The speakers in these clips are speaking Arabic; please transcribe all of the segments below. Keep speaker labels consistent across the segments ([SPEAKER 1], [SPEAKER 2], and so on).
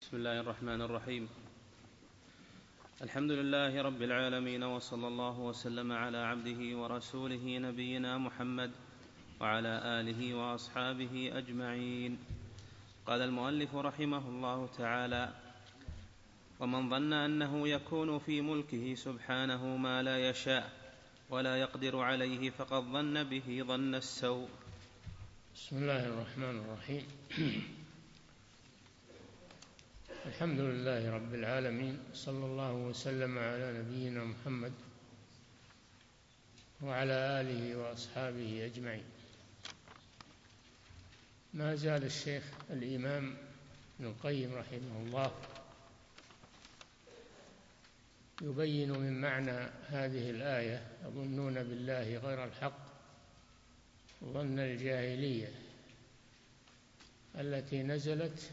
[SPEAKER 1] بسم الله الرحمن الرحيم. الحمد لله رب العالمين، وصلى الله وسلم على عبده ورسوله نبينا محمد وعلى آله وأصحابه أجمعين. قال المؤلف رحمه الله تعالى: ومن ظن أنه يكون في ملكه سبحانه ما لا يشاء ولا يقدر عليه فقد ظن به ظن السوء.
[SPEAKER 2] بسم الله الرحمن الرحيم. الحمد لله رب العالمين، صلى الله وسلم على نبينا محمد وعلى آله وأصحابه أجمعين. ما زال الشيخ الإمام ابن القيم رحمه الله يبين من معنى هذه الآية: يظنون بالله غير الحق ظن الجاهلية، التي نزلت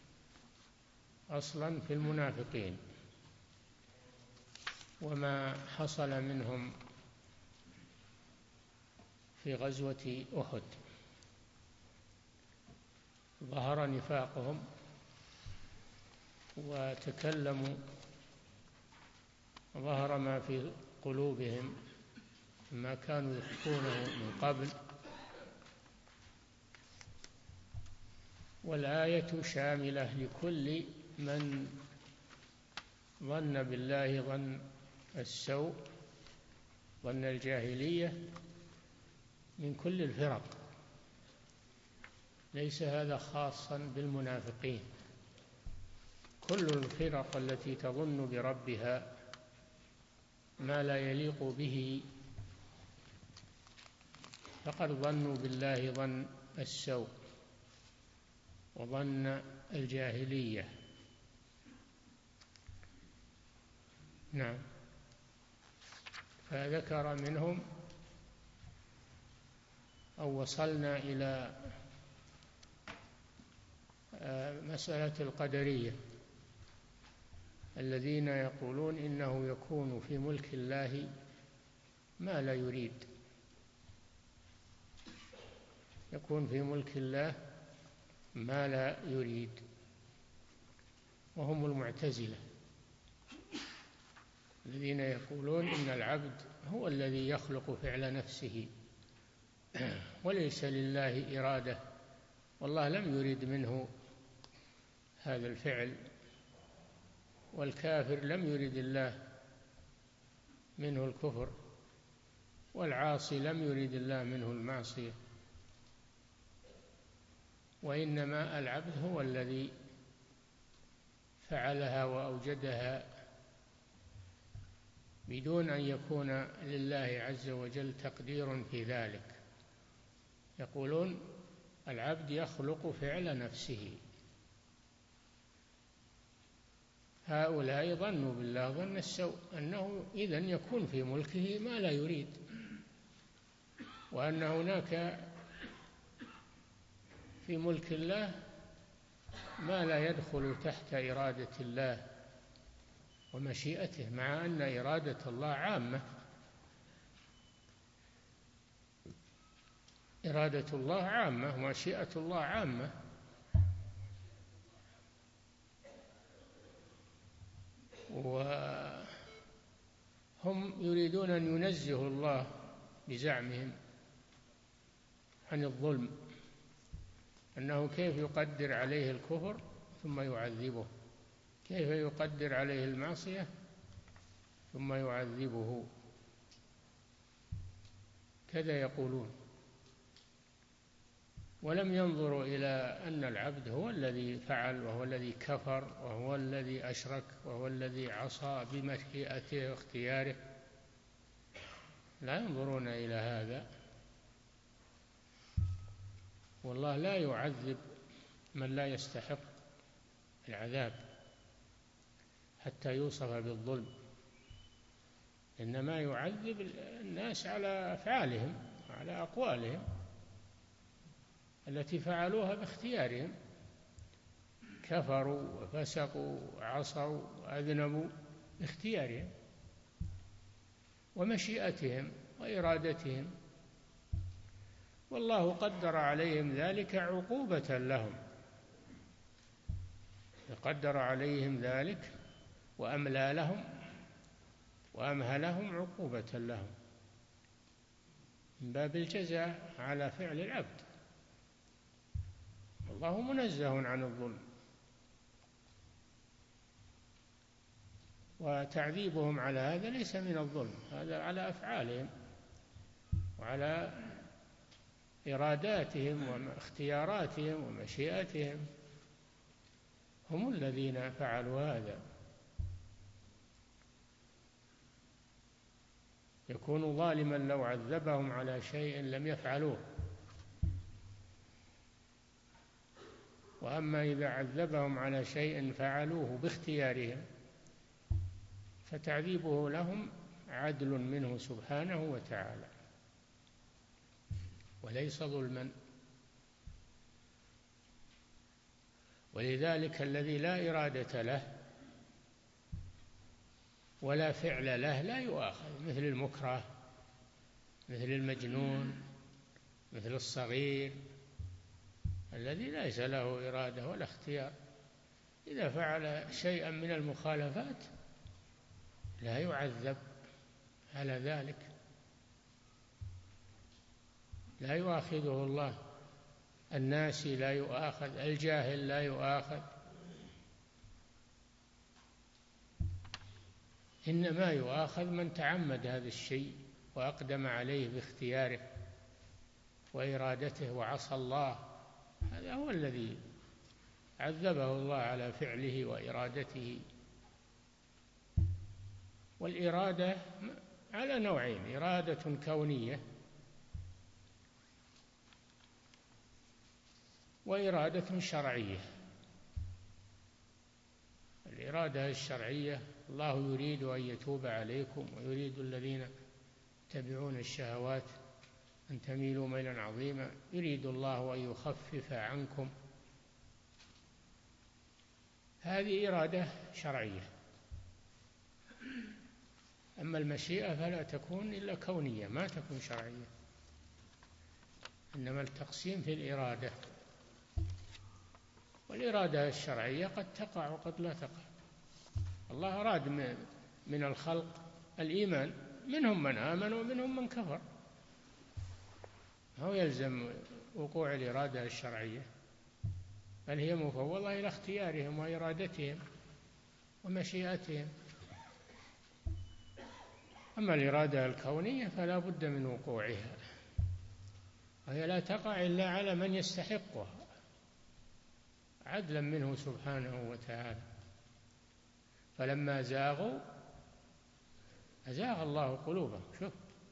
[SPEAKER 2] أصلا في المنافقين وما حصل منهم في غزوة أحد. ظهر نفاقهم وتكلموا، ظهر ما في قلوبهم ما كانوا يخفونه من قبل. والآية شاملة لكل من ظن بالله ظن السوء، ظن الجاهلية، من كل الفرق، ليس هذا خاصا بالمنافقين. كل الفرق التي تظن بربها ما لا يليق به فقد ظنوا بالله ظن السوء وظن الجاهلية. نعم. فذكر منهم أو وصلنا إلى مسألة القدرية الذين يقولون إنه يكون في ملك الله ما لا يريد، يكون في ملك الله ما لا يريد، وهم المعتزلة الذين يقولون إن العبد هو الذي يخلق فعل نفسه وليس لله إرادة، والله لم يرد منه هذا الفعل، والكافر لم يرد الله منه الكفر، والعاصي لم يرد الله منه المعصية، وإنما العبد هو الذي فعلها وأوجدها بدون أن يكون لله عز وجل تقدير في ذلك. يقولون العبد يخلق فعل نفسه. هؤلاء ظنوا بالله ظن السوء، أنه إذن يكون في ملكه ما لا يريد، وأن هناك في ملك الله ما لا يدخل تحت إرادة الله ومشيئته، مع أن إرادة الله عامة. إرادة الله عامة ومشيئة الله عامة. وهم يريدون أن ينزهوا الله بزعمهم عن الظلم، أنه كيف يقدر عليه الكفر ثم يعذبه، كيف يقدر عليه المعصية ثم يعذبه، كذا يقولون. ولم ينظروا إلى أن العبد هو الذي فعل، وهو الذي كفر، وهو الذي أشرك، وهو الذي عصى بمشيئته واختياره. لا ينظرون إلى هذا. والله لا يعذب من لا يستحق العذاب حتى يوصف بالظلم، إنما يعذب الناس على أفعالهم وعلى أقوالهم التي فعلوها باختيارهم، كفروا وفسقوا وعصوا وأذنبوا باختيارهم ومشيئتهم وإرادتهم، والله قدر عليهم ذلك عقوبة لهم. قدر عليهم ذلك وأملى لهم وأمهلهم عقوبة لهم من باب الجزاء على فعل العبد. الله منزه عن الظلم، وتعذيبهم على هذا ليس من الظلم، هذا على أفعالهم وعلى إراداتهم واختياراتهم ومشيئتهم، هم الذين فعلوا هذا. يكون ظالما لو عذبهم على شيء لم يفعلوه، وأما إذا عذبهم على شيء فعلوه باختيارهم فتعذيبه لهم عدل منه سبحانه وتعالى وليس ظلما. ولذلك الذي لا إرادة له ولا فعل له لا يؤاخذ، مثل المكره، مثل المجنون، مثل الصغير الذي ليس له إرادة ولا اختيار، إذا فعل شيئا من المخالفات لا يعذب على ذلك، لا يؤاخذه الله. الناسي لا يؤاخذ، الجاهل لا يؤاخذ، إنما يؤاخذ من تعمد هذا الشيء وأقدم عليه باختياره وإرادته وعصى الله، هذا هو الذي عذبه الله على فعله وإرادته. والإرادة على نوعين: إرادة كونية وإرادة شرعية. الإرادة الشرعية: الله يريد أن يتوب عليكم ويريد الذين يتبعون الشهوات أن تميلوا ميلا عظيما، يريد الله أن يخفف عنكم، هذه إرادة شرعية. أما المشيئة فلا تكون إلا كونية، ما تكون شرعية، إنما التقسيم في الإرادة. والإرادة الشرعية قد تقع وقد لا تقع. الله أراد من الخلق الإيمان، منهم من آمن ومنهم من كفر، هو يلزم وقوع الإرادة الشرعية، بل هي مفوضة إلى اختيارهم وإرادتهم ومشيئتهم. أما الإرادة الكونية فلا بد من وقوعها، وهي لا تقع إلا على من يستحقها عدلا منه سبحانه وتعالى. فلما زاغوا أزاغ الله قلوبهم. شوف،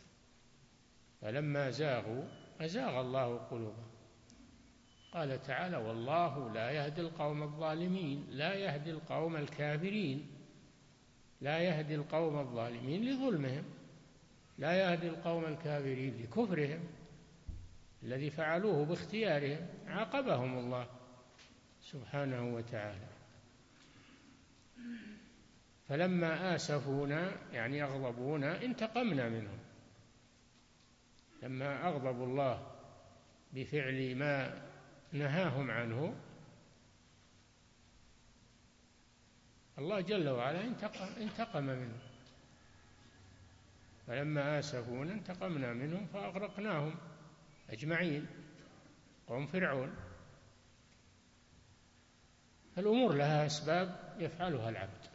[SPEAKER 2] فلما زاغوا أزاغ الله قلوبهم. قال تعالى: والله لا يهدي القوم الظالمين، لا يهدي القوم الكافرين، لا يهدي القوم الظالمين لظلمهم، لا يهدي القوم الكافرين لكفرهم الذي فعلوه باختيارهم، عاقبهم الله سبحانه وتعالى. فلما آسفونا يعني أغضبونا انتقمنا منهم. لما أغضبوا الله بفعل ما نهاهم عنه، الله جل وعلا انتقم منهم. فلما آسفونا انتقمنا منهم فأغرقناهم أجمعين، قوم فرعون. الأمور لها أسباب يفعلها العبد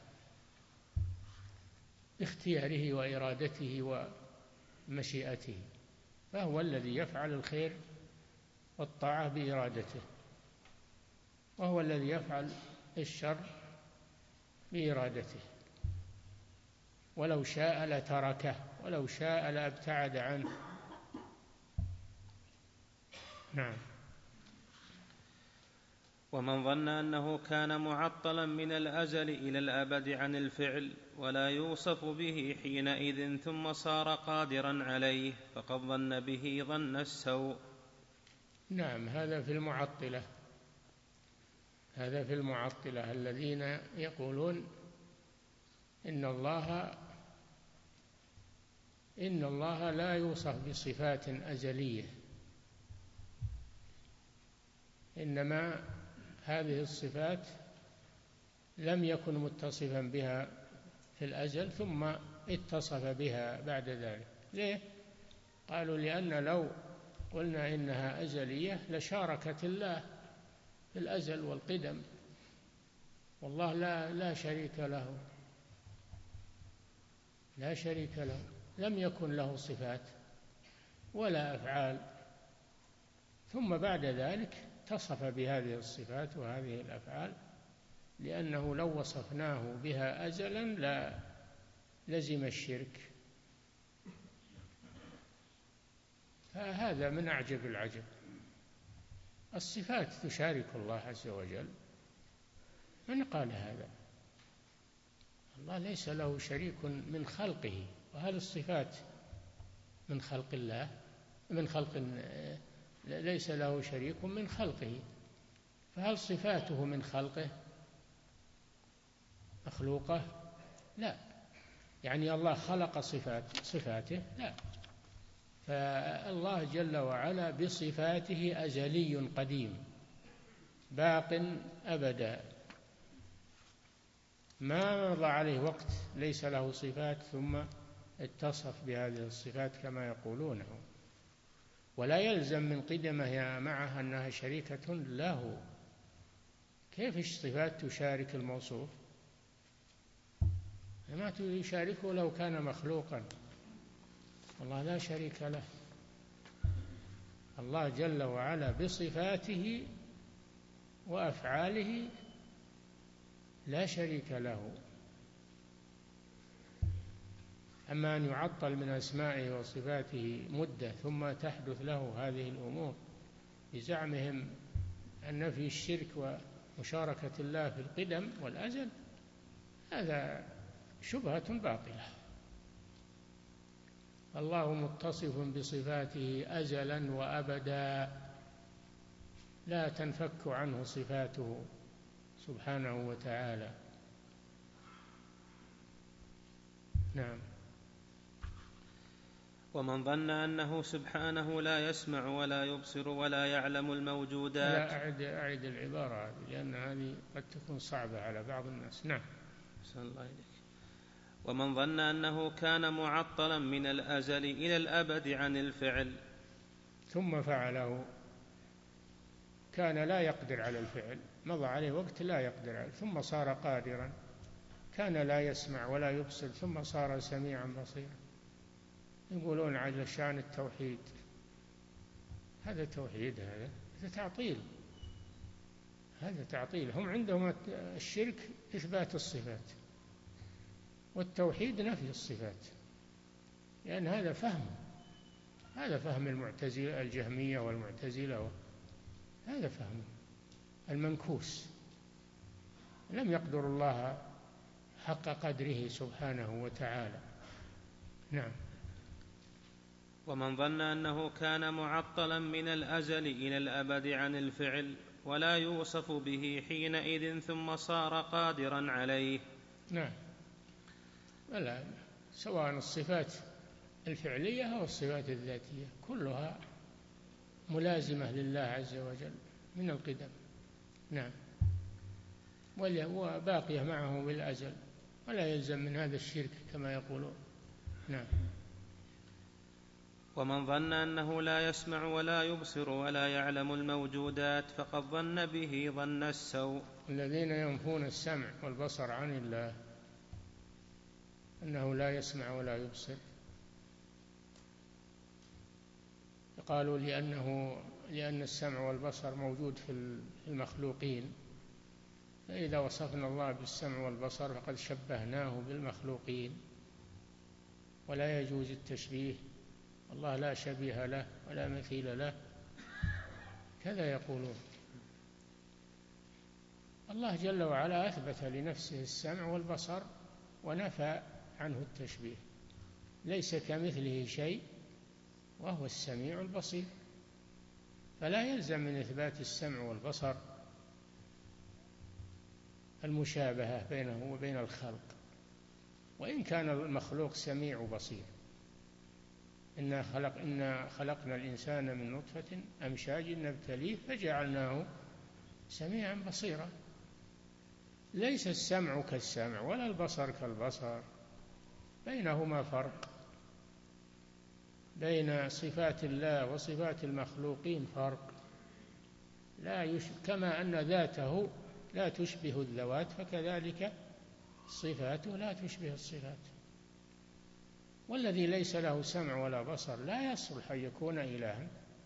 [SPEAKER 2] باختياره وإرادته ومشيئته، فهو الذي يفعل الخير والطاعة بإرادته، وهو الذي يفعل الشر بإرادته. ولو شاء لتركه، ولو شاء لابتعد عنه. نعم.
[SPEAKER 1] ومن ظن أنه كان معطلا من الأزل إلى الأبد عن الفعل ولا يوصف به حينئذ ثم صار قادرا عليه فقد ظن به ظن السوء.
[SPEAKER 2] نعم، هذا في المعطلة، هذا في المعطلة الذين يقولون إن الله لا يوصف بصفات أزلية، إنما هذه الصفات لم يكن متصفا بها في الأزل ثم اتصف بها بعد ذلك. ليه؟ قالوا لأن لو قلنا إنها أزلية لشاركت الله في الأزل والقدم، والله لا شريك له، لا شريك له، لم يكن له صفات ولا أفعال، ثم بعد ذلك اتصف بهذه الصفات وهذه الأفعال، لأنه لو وصفناه بها أزلا لا لزم الشرك. فهذا من أعجب العجب. الصفات تشارك الله عز وجل، من قال هذا؟ الله ليس له شريك من خلقه، وهل الصفات من خلق الله؟ من خلق ليس له شريك من خلقه، فهل صفاته من خلقه مخلوقة؟ لا. يعني الله خلق صفاته؟ لا. فالله جل وعلا بصفاته أزلي قديم باق أبدا، ما مضى عليه وقت ليس له صفات ثم اتصف بهذه الصفات كما يقولونه. ولا يلزم من قدمها معها أنها شريكة له. كيف الصفات تشارك الموصوف؟ ما تشاركه لو كان مخلوقا، الله لا شريك له. الله جل وعلا بصفاته وأفعاله لا شريك له. أما أن يعطل من أسمائه وصفاته مدة ثم تحدث له هذه الأمور بزعمهم أن نفي الشرك ومشاركة الله في القدم والأزل، هذا شبهة باطلة. الله متصف بصفاته أزلا وأبدا، لا تنفك عنه صفاته سبحانه وتعالى. نعم.
[SPEAKER 1] ومن ظن أنه سبحانه لا يسمع ولا يبصر ولا يعلم الموجودات.
[SPEAKER 2] لا، أعد العبارة هذه لأن هذه قد تكون صعبة على بعض الناس. نعم.
[SPEAKER 1] أحسن الله إليك. ومن ظن أنه كان معطلا من الأزل إلى الأبد عن الفعل
[SPEAKER 2] ثم فعله، كان لا يقدر على الفعل، مضى عليه وقت لا يقدر عليه، ثم صار قادرا. كان لا يسمع ولا يبصر ثم صار سميعا بصيرا. يقولون على شأن التوحيد، هذا توحيد؟ هذا تعطيل، هذا تعطيل. هم عندهم الشرك إثبات الصفات والتوحيد نفي الصفات، لأن هذا فهم المعتزلة الجهمية والمعتزلة، هذا فهم المنكوس. لم يقدر الله حق قدره سبحانه وتعالى. نعم.
[SPEAKER 1] ومن ظن أنه كان معطلا من الأزل إلى الأبد عن الفعل ولا يوصف به حينئذ ثم صار قادرا عليه.
[SPEAKER 2] نعم. ولا سواء الصفات الفعلية أو الصفات الذاتية كلها ملازمة لله عز وجل من القدم. نعم. وباقية معه بالأزل، ولا يلزم من هذا الشرك كما يقولون. نعم.
[SPEAKER 1] ومن ظن أنه لا يسمع ولا يبصر ولا يعلم الموجودات فقد ظن به ظن السوء.
[SPEAKER 2] الذين ينفون السمع والبصر عن الله، أنه لا يسمع ولا يبصر، قالوا لأن السمع والبصر موجود في المخلوقين، فإذا وصفنا الله بالسمع والبصر فقد شبهناه بالمخلوقين، ولا يجوز التشبيه، الله لا شبيه له ولا مثيل له، كذا يقولون. الله جل وعلا أثبت لنفسه السمع والبصر ونفى عنه التشبيه، ليس كمثله شيء وهو السميع البصير، فلا يلزم من إثبات السمع والبصر المشابهة بينه وبين الخلق، وإن كان المخلوق سميع وبصير. إنا خلقنا الإنسان من نطفة أمشاج نبتليه فجعلناه سميعا بصيرا. ليس السمع كالسمع ولا البصر كالبصر، بينهما فرق، بين صفات الله وصفات المخلوقين فرق. كما أن ذاته لا تشبه الذوات، فكذلك صفاته لا تشبه الصفات. والذي ليس له سمع ولا بصر لا يصلح أن يكون إلها.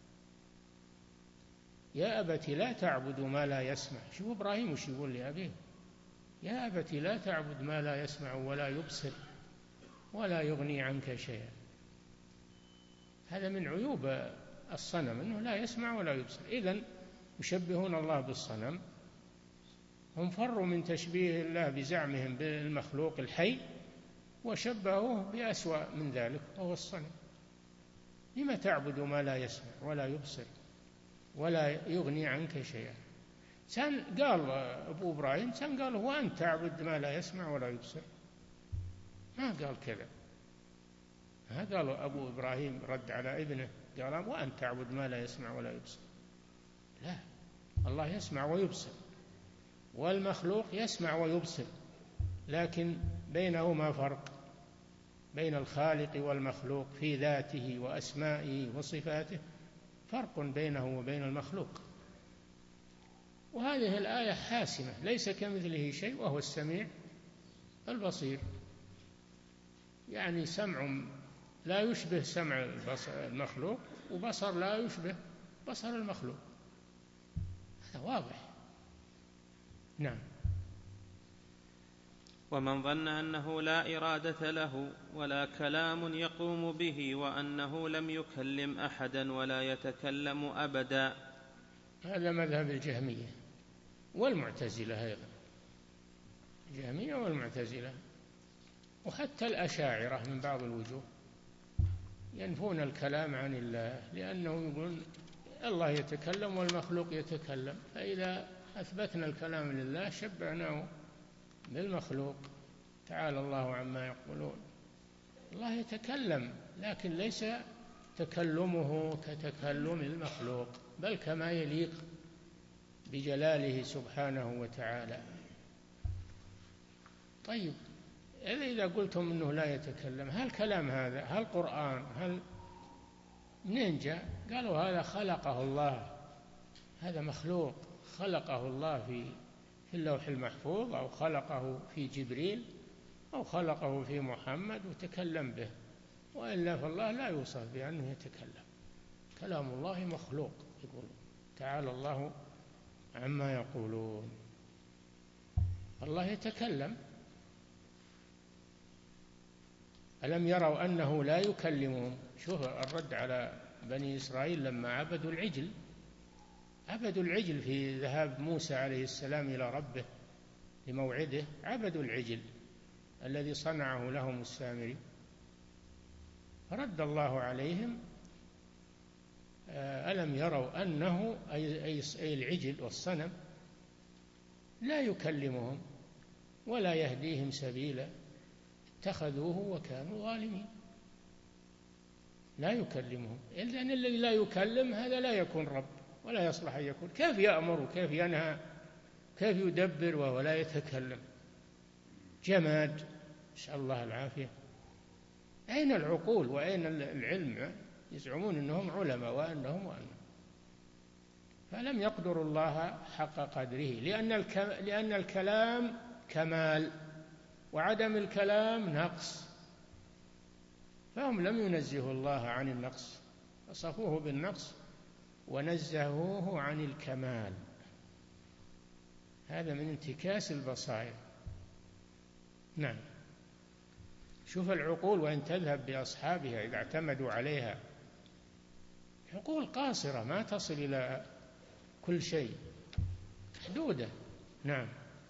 [SPEAKER 2] يا أبت لا تعبد ما لا يسمع. شوف إبراهيم وش يقول لأبيه: يا أبت لا تعبد ما لا يسمع ولا يبصر ولا يغني عنك شيئا. هذا من عيوب الصنم، أنه لا يسمع ولا يبصر. إذن يشبهون الله بالصنم. هم فروا من تشبيه الله بزعمهم بالمخلوق الحي، وشبهوه بأسوأ من ذلك وهو الصنم. لما تعبد ما لا يسمع ولا يبصر ولا يغني عنك شيئا؟ قال أبو إبراهيم قال هو أنت تعبد ما لا يسمع ولا يبصر، ما قال كذا. ما قال أبو إبراهيم رد على ابنه قال وأنت تعبد ما لا يسمع ولا يبصر. لا، الله يسمع ويبصر، والمخلوق يسمع ويبصر، لكن بينهما فرق، بين الخالق والمخلوق في ذاته وأسمائه وصفاته فرق بينه وبين المخلوق. وهذه الآية حاسمة: ليس كمثله شيء وهو السميع البصير. يعني سمع لا يشبه سمع المخلوق، وبصر لا يشبه بصر المخلوق. هذا واضح. نعم.
[SPEAKER 1] ومن ظن أنه لا إرادة له ولا كلام يقوم به وأنه لم يكلم أحدا ولا يتكلم أبدا.
[SPEAKER 2] هذا مذهب الجهمية والمعتزلة أيضا، الجهمية والمعتزلة، وحتى الأشاعرة من بعض الوجوه ينفون الكلام عن الله، لأنهم يقولون الله يتكلم والمخلوق يتكلم، فإذا أثبتنا الكلام لله شبعناه بالمخلوق. تعالى الله عما يقولون. الله يتكلم، لكن ليس تكلمه كتكلم المخلوق، بل كما يليق بجلاله سبحانه وتعالى. طيب، إذا قلتم أنه لا يتكلم، هل كلام هذا، هل قرآن، هل منين جاء؟ قالوا هذا خلقه الله، هذا مخلوق خلقه الله في اللوح المحفوظ، أو خلقه في جبريل، أو خلقه في محمد وتكلم به، وإلا فالله لا يوصف بأنه يتكلم. كلام الله مخلوق، يقول تعالى الله عما يقولون. الله يتكلم. ألم يروا أنه لا يكلمهم؟ شوف الرد على بني إسرائيل لما عبدوا العجل. عبدوا العجل في ذهاب موسى عليه السلام إلى ربه لموعده، عبدوا العجل الذي صنعه لهم السامري، فرد الله عليهم: ألم يروا أنه أي العجل والصنم لا يكلمهم ولا يهديهم سبيلا، اتخذوه وكانوا ظالمين. لا يكلمهم، لأن الذي لا يكلم هذا لا يكون رب ولا يصلح أن يكون. كيف يأمر وكيف ينهى، كيف يدبر وهو لا يتكلم؟ جماد، نسأل الله العافية. أين العقول وأين العلم؟ يزعمون أنهم علماء وأنهم. فلم يقدروا الله حق قدره، لأن الكلام كمال وعدم الكلام نقص، فهم لم ينزهوا الله عن النقص، وصفوه بالنقص ونزهوه عن الكمال. هذا من انتكاس البصائر. نعم. شوف العقول وإن تذهب بأصحابها إذا اعتمدوا عليها، عقول قاصرة ما تصل إلى كل شيء، محدودة. نعم.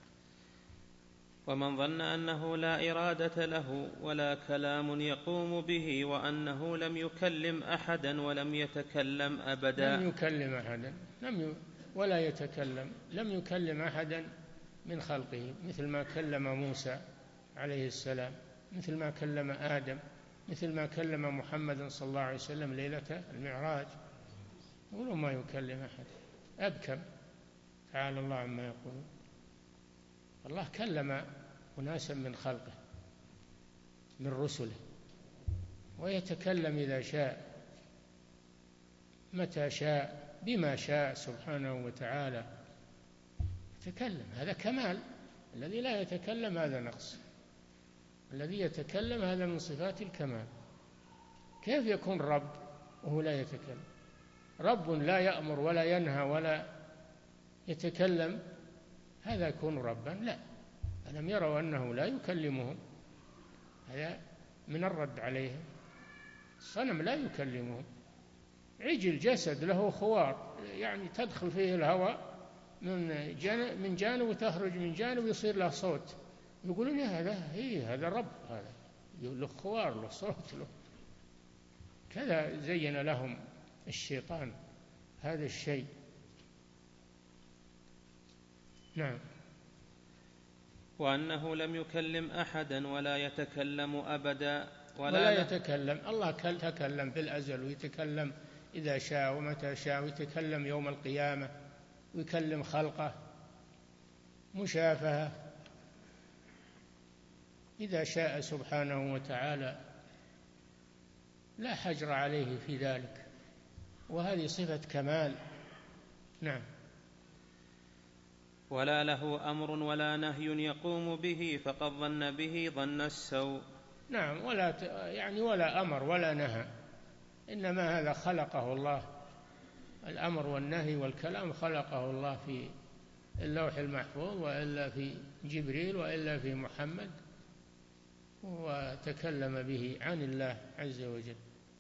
[SPEAKER 1] ومن ظن أنه لا إرادة له ولا كلام يقوم به وأنه لم يكلم أحدا ولم يتكلم أبدا.
[SPEAKER 2] لم يكلم أحدا ولا يتكلم، لم يكلم أحدا من خلقه، مثل ما كلم موسى عليه السلام، مثل ما كلم آدم، مثل ما كلم محمد صلى الله عليه وسلم ليلة المعراج. يقولون ما يكلم أحد، أبكم. تعالى الله عما يقولون. الله كلم أناسا من خلقه من رسله، ويتكلم إذا شاء متى شاء بما شاء سبحانه وتعالى. يتكلم، هذا كمال. الذي لا يتكلم هذا نقص، الذي يتكلم هذا من صفات الكمال. كيف يكون رب وهو لا يتكلم؟ رب لا يأمر ولا ينهى ولا يتكلم، هذا يكون ربا؟ لا. ألم يروا أنه لا يكلمهم؟ هذا من الرد عليهم. الصنم لا يكلمهم. عجل جسد له خوار، يعني تدخل فيه الهواء من جانب وتخرج من جانب ويصير له صوت، يقولون هذا رب، هذا له خوار له صوت له. كذا زين لهم الشيطان هذا الشيء. نعم.
[SPEAKER 1] وأنه لم يكلم أحدا ولا يتكلم أبدا
[SPEAKER 2] ولا يتكلم. الله تكلم في الأزل، ويتكلم إذا شاء ومتى شاء، ويتكلم يوم القيامة، ويكلم خلقه مشافهة إذا شاء سبحانه وتعالى، لا حجر عليه في ذلك، وهذه صفة كمال. نعم.
[SPEAKER 1] ولا له أمر ولا نهي يقوم به فقد ظن به ظن السوء.
[SPEAKER 2] نعم. ولا أمر ولا نهى، إنما هذا خلقه الله. الأمر والنهي والكلام خلقه الله في اللوح المحفوظ، وإلا في جبريل، وإلا في محمد، وتكلم به عن الله عز وجل.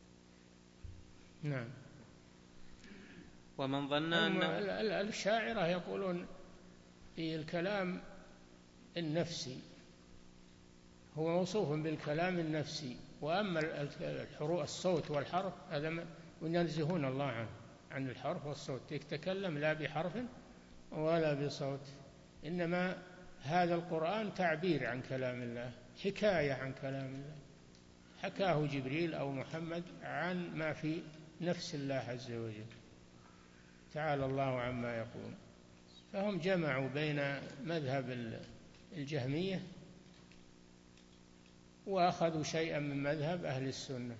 [SPEAKER 2] نعم.
[SPEAKER 1] ومن ظن أن
[SPEAKER 2] الشاعرة يقولون في الكلام النفسي هو موصوف بالكلام النفسي، وأما الصوت والحرف هذا ينزهون الله عن الحرف والصوت. يتكلم لا بحرف ولا بصوت، إنما هذا القرآن تعبير عن كلام الله، حكاية عن كلام الله، حكاه جبريل أو محمد عن ما في نفس الله عز وجل، تعالى الله عما يقول. فهم جمعوا بين مذهب الجهمية وأخذوا شيئا من مذهب أهل السنة.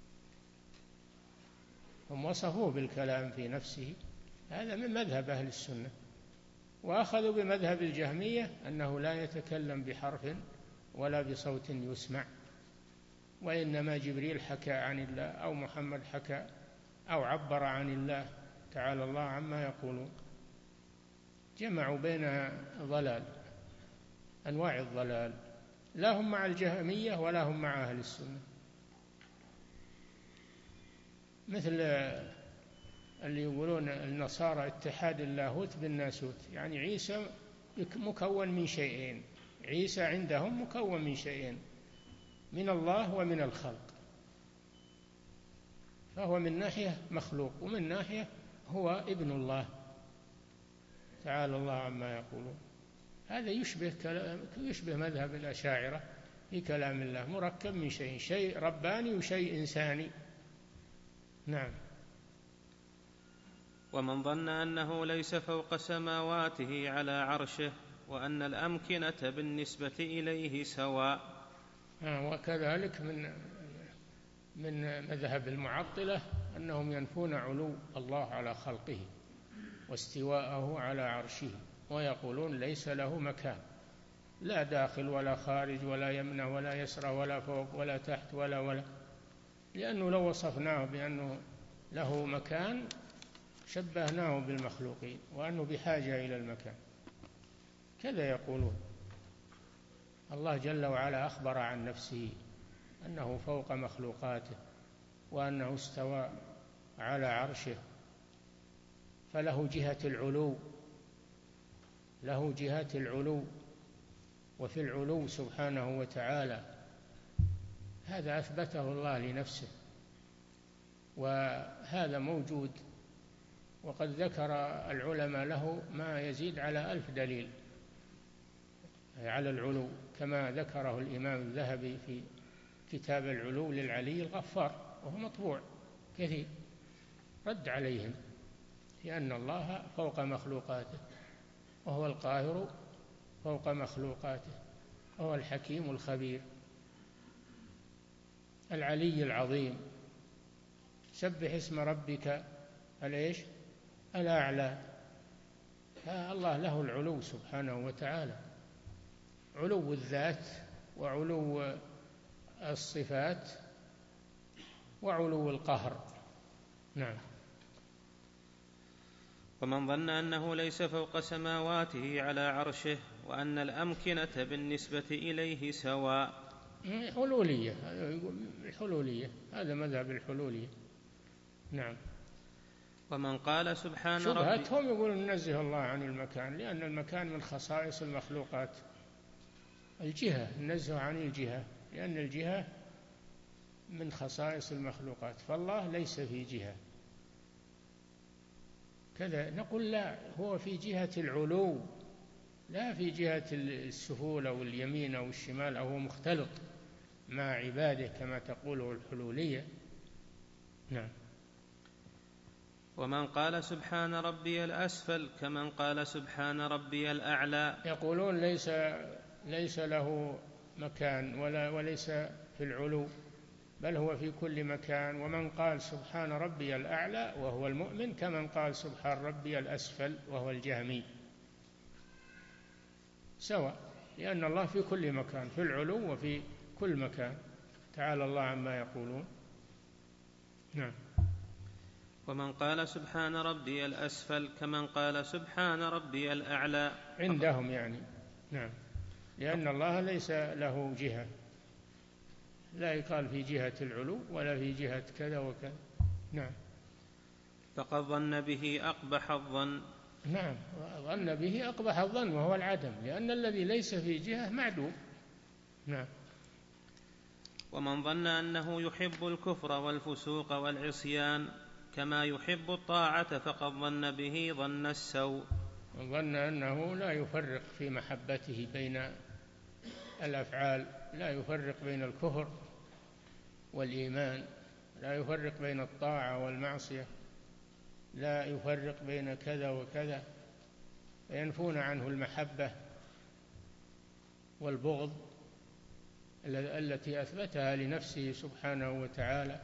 [SPEAKER 2] هم وصفوه بالكلام في نفسه، هذا من مذهب أهل السنة، وأخذوا بمذهب الجهمية أنه لا يتكلم بحرف ولا بصوت يسمع، وإنما جبريل حكى عن الله أو محمد حكى أو عبر عن الله، تعالى الله عما يقولون. جمعوا بين ضلال، أنواع الضلال، لا هم مع الجهمية ولا هم مع أهل السنة. مثل اللي يقولون النصارى اتحاد اللاهوت بالناسوت، يعني عيسى مكون من شيئين، عيسى عندهم مكون من شيئين، من الله ومن الخلق، فهو من ناحية مخلوق ومن ناحية هو ابن الله، تعالى الله عما يقولون. هذا يشبه مذهب الأشاعرة في كلام الله، مركب من شيء رباني وشيء إنساني. نعم.
[SPEAKER 1] ومن ظن أنه ليس فوق سماواته على عرشه وأن الأمكنة بالنسبة إليه سواء.
[SPEAKER 2] وكذلك من مذهب المعطلة أنهم ينفون علو الله على خلقه واستواءه على عرشه، ويقولون ليس له مكان، لا داخل ولا خارج ولا يمنى ولا يسرى ولا فوق ولا تحت ولا لأنه لو وصفناه بأنه له مكان شبهناه بالمخلوقين، وأنه بحاجة إلى المكان. كذا يقولون. الله جل وعلا أخبر عن نفسه أنه فوق مخلوقاته، وأنه استوى على عرشه، فله جهة العلو، له جهة العلو، وفي العلو سبحانه وتعالى، هذا أثبته الله لنفسه، وهذا موجود. وقد ذكر العلماء له ما يزيد على 1000 دليل على العلو، كما ذكره الإمام الذهبي في كتاب العلو للعلي الغفار، وهو مطبوع كثير، رد عليهم في أن الله فوق مخلوقاته، وهو القاهر فوق مخلوقاته، وهو الحكيم الخبير العلي العظيم. سبح اسم ربك الأعلى. فالله له العلو سبحانه وتعالى، علو الذات وعلو الصفات وعلو القهر. نعم.
[SPEAKER 1] ومن ظن أنه ليس فوق سماواته على عرشه وأن الأمكنة بالنسبة إليه سواء.
[SPEAKER 2] حلولية، الحلولية، هذا مذهب الحلولية. نعم.
[SPEAKER 1] ومن قال سبحان ربي،
[SPEAKER 2] شبهتهم يقولون ننزه الله عن المكان، لأن المكان من خصائص المخلوقات. الجهة، النزه عن الجهة، لأن الجهة من خصائص المخلوقات، فالله ليس في جهة كذا. نقول لا، هو في جهة العلو، لا في جهة السفول أو اليمين أو الشمال، أو هو مختلط مع عباده كما تقوله الحلولية. نعم.
[SPEAKER 1] ومن قال سبحان ربي الأسفل كمن قال سبحان ربي الأعلى.
[SPEAKER 2] يقولون ليس له مكان وليس في العلو، بل هو في كل مكان. ومن قال سبحان ربي الأعلى وهو المؤمن كمن قال سبحان ربي الأسفل وهو الجهمي، سواء، لأن الله في كل مكان، في العلو وفي كل مكان، تعالى الله عما يقولون. نعم.
[SPEAKER 1] ومن قال سبحان ربي الأسفل كمن قال سبحان ربي الأعلى
[SPEAKER 2] عندهم يعني. نعم. لأن الله ليس له جهة، لا يقال في جهة العلو ولا في جهة كذا وكذا. نعم.
[SPEAKER 1] فقد ظن به أقبح الظن.
[SPEAKER 2] نعم، ظن به أقبح الظن وهو العدم، لأن الذي ليس في جهة معدوم. نعم.
[SPEAKER 1] ومن ظن أنه يحب الكفر والفسوق والعصيان كما يحب الطاعة فقد ظن به ظن السوء.
[SPEAKER 2] من ظن أنه لا يفرق في محبته بين الأفعال، لا يفرق بين الكفر والإيمان، لا يفرق بين الطاعة والمعصية، لا يفرق بين كذا وكذا، فينفون عنه المحبة والبغض التي أثبتها لنفسه سبحانه وتعالى،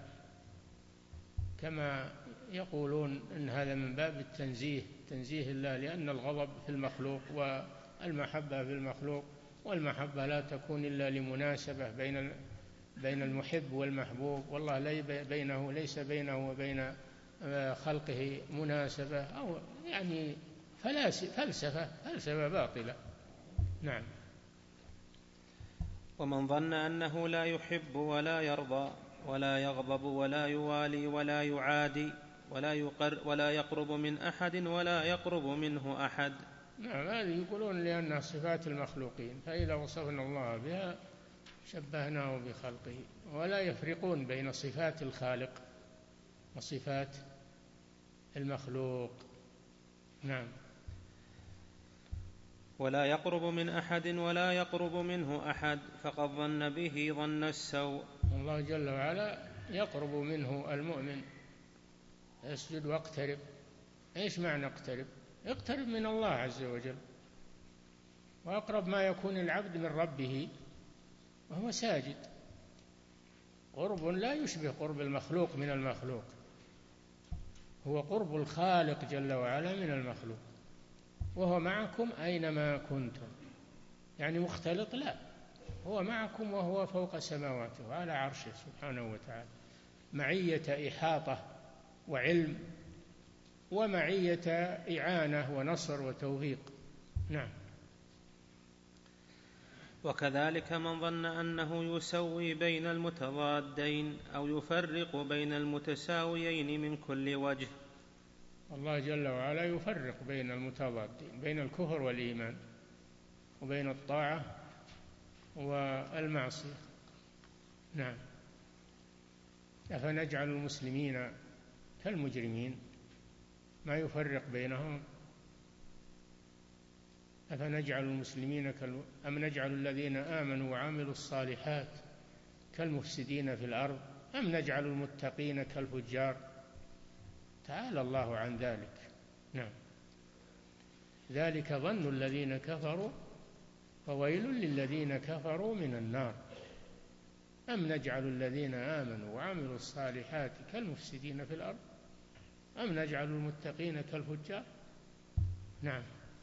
[SPEAKER 2] كما يقولون إن هذا من باب التنزيه، تنزيه الله، لأن الغضب في المخلوق والمحبة في المخلوق، والمحبة لا تكون إلا لمناسبة بين المحب والمحبوب، والله ليس بينه وبين خلقه مناسبة، أو يعني فلسفة باطلة. نعم.
[SPEAKER 1] ومن ظن أنه لا يحب ولا يرضى ولا يغضب ولا يوالي ولا يعادي ولا يقرب من أحد ولا يقرب منه أحد.
[SPEAKER 2] نعم، هذه يقولون لأنها صفات المخلوقين، فإذا وصفنا الله بها شبهناه بخلقه، ولا يفرقون بين صفات الخالق وصفات المخلوق. نعم.
[SPEAKER 1] ولا يقرب من أحد ولا يقرب منه أحد فقد ظن به ظن السوء.
[SPEAKER 2] الله جل وعلا يقرب منه المؤمن، اسجد واقترب. ايش معنى اقترب؟ اقترب من الله عز وجل، وأقرب ما يكون العبد من ربه وهو ساجد، قرب لا يشبه قرب المخلوق من المخلوق، هو قرب الخالق جل وعلا من المخلوق. وهو معكم أينما كنتم، يعني مختلط؟ لا، هو معكم وهو فوق سماواته وعلى عرشه سبحانه وتعالى، معية إحاطة وعلم، ومعية إعانة ونصر وتوفيق. نعم.
[SPEAKER 1] وكذلك من ظن أنه يسوي بين المتضادين أو يفرق بين المتساويين من كل وجه.
[SPEAKER 2] الله جل وعلا يفرق بين المتضادين، بين الكفر والإيمان، وبين الطاعة والمعصية. نعم. أفنجعل المسلمين كالمجرمين، ما يفرق بينهم. أفنجعل المسلمين أم نجعل الذين آمنوا وعملوا الصالحات كالمفسدين في الأرض أم نجعل المتقين كالفجار، تعالى الله عن ذلك. نعم. ذلك ظن الذين كفروا فويل للذين كفروا من النار. أم نجعل الذين آمنوا وعملوا الصالحات كالمفسدين في الأرض أم نجعل المتقين كالفجار. نعم.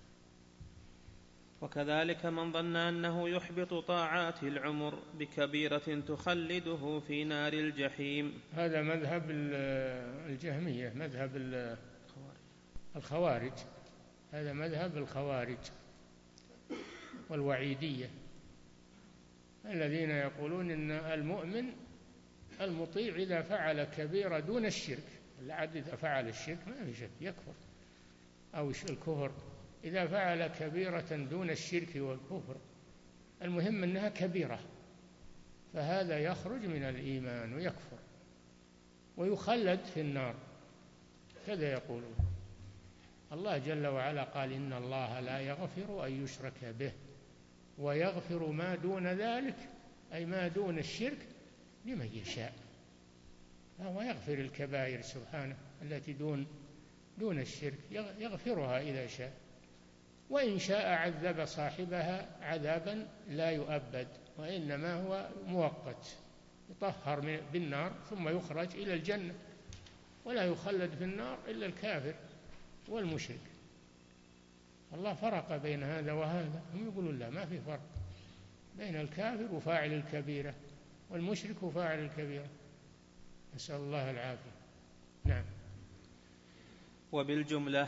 [SPEAKER 1] وكذلك من ظن أنه يحبط طاعات العمر بكبيرة تخلده في نار الجحيم.
[SPEAKER 2] هذا مذهب الجهمية، مذهب الخوارج. هذا مذهب الخوارج والوعيدية، الذين يقولون إن المؤمن المطيع إذا فعل كبيرة دون الشرك، العبد إذا فعل الشرك ما في شك يكفر، أو الكفر إذا فعل كبيرة دون الشرك والكفر، المهم أنها كبيرة، فهذا يخرج من الإيمان ويكفر ويخلد في النار. كذا يقولون. الله جل وعلا قال إن الله لا يغفر أن يشرك به ويغفر ما دون ذلك، أي ما دون الشرك، لمن يشاء. فهو يغفر الكبائر سبحانه التي دون الشرك، يغفرها إذا شاء، وإن شاء عذب صاحبها عذابا لا يؤبد، وإنما هو مؤقت، يطهر بالنار ثم يخرج إلى الجنة، ولا يخلد في النار إلا الكافر والمشرك. الله فرق بين هذا وهذا، هم يقولون لا، ما في فرق بين الكافر وفاعل الكبيرة والمشرك وفاعل الكبيرة، نسأل الله العافية. نعم.
[SPEAKER 1] وبالجملة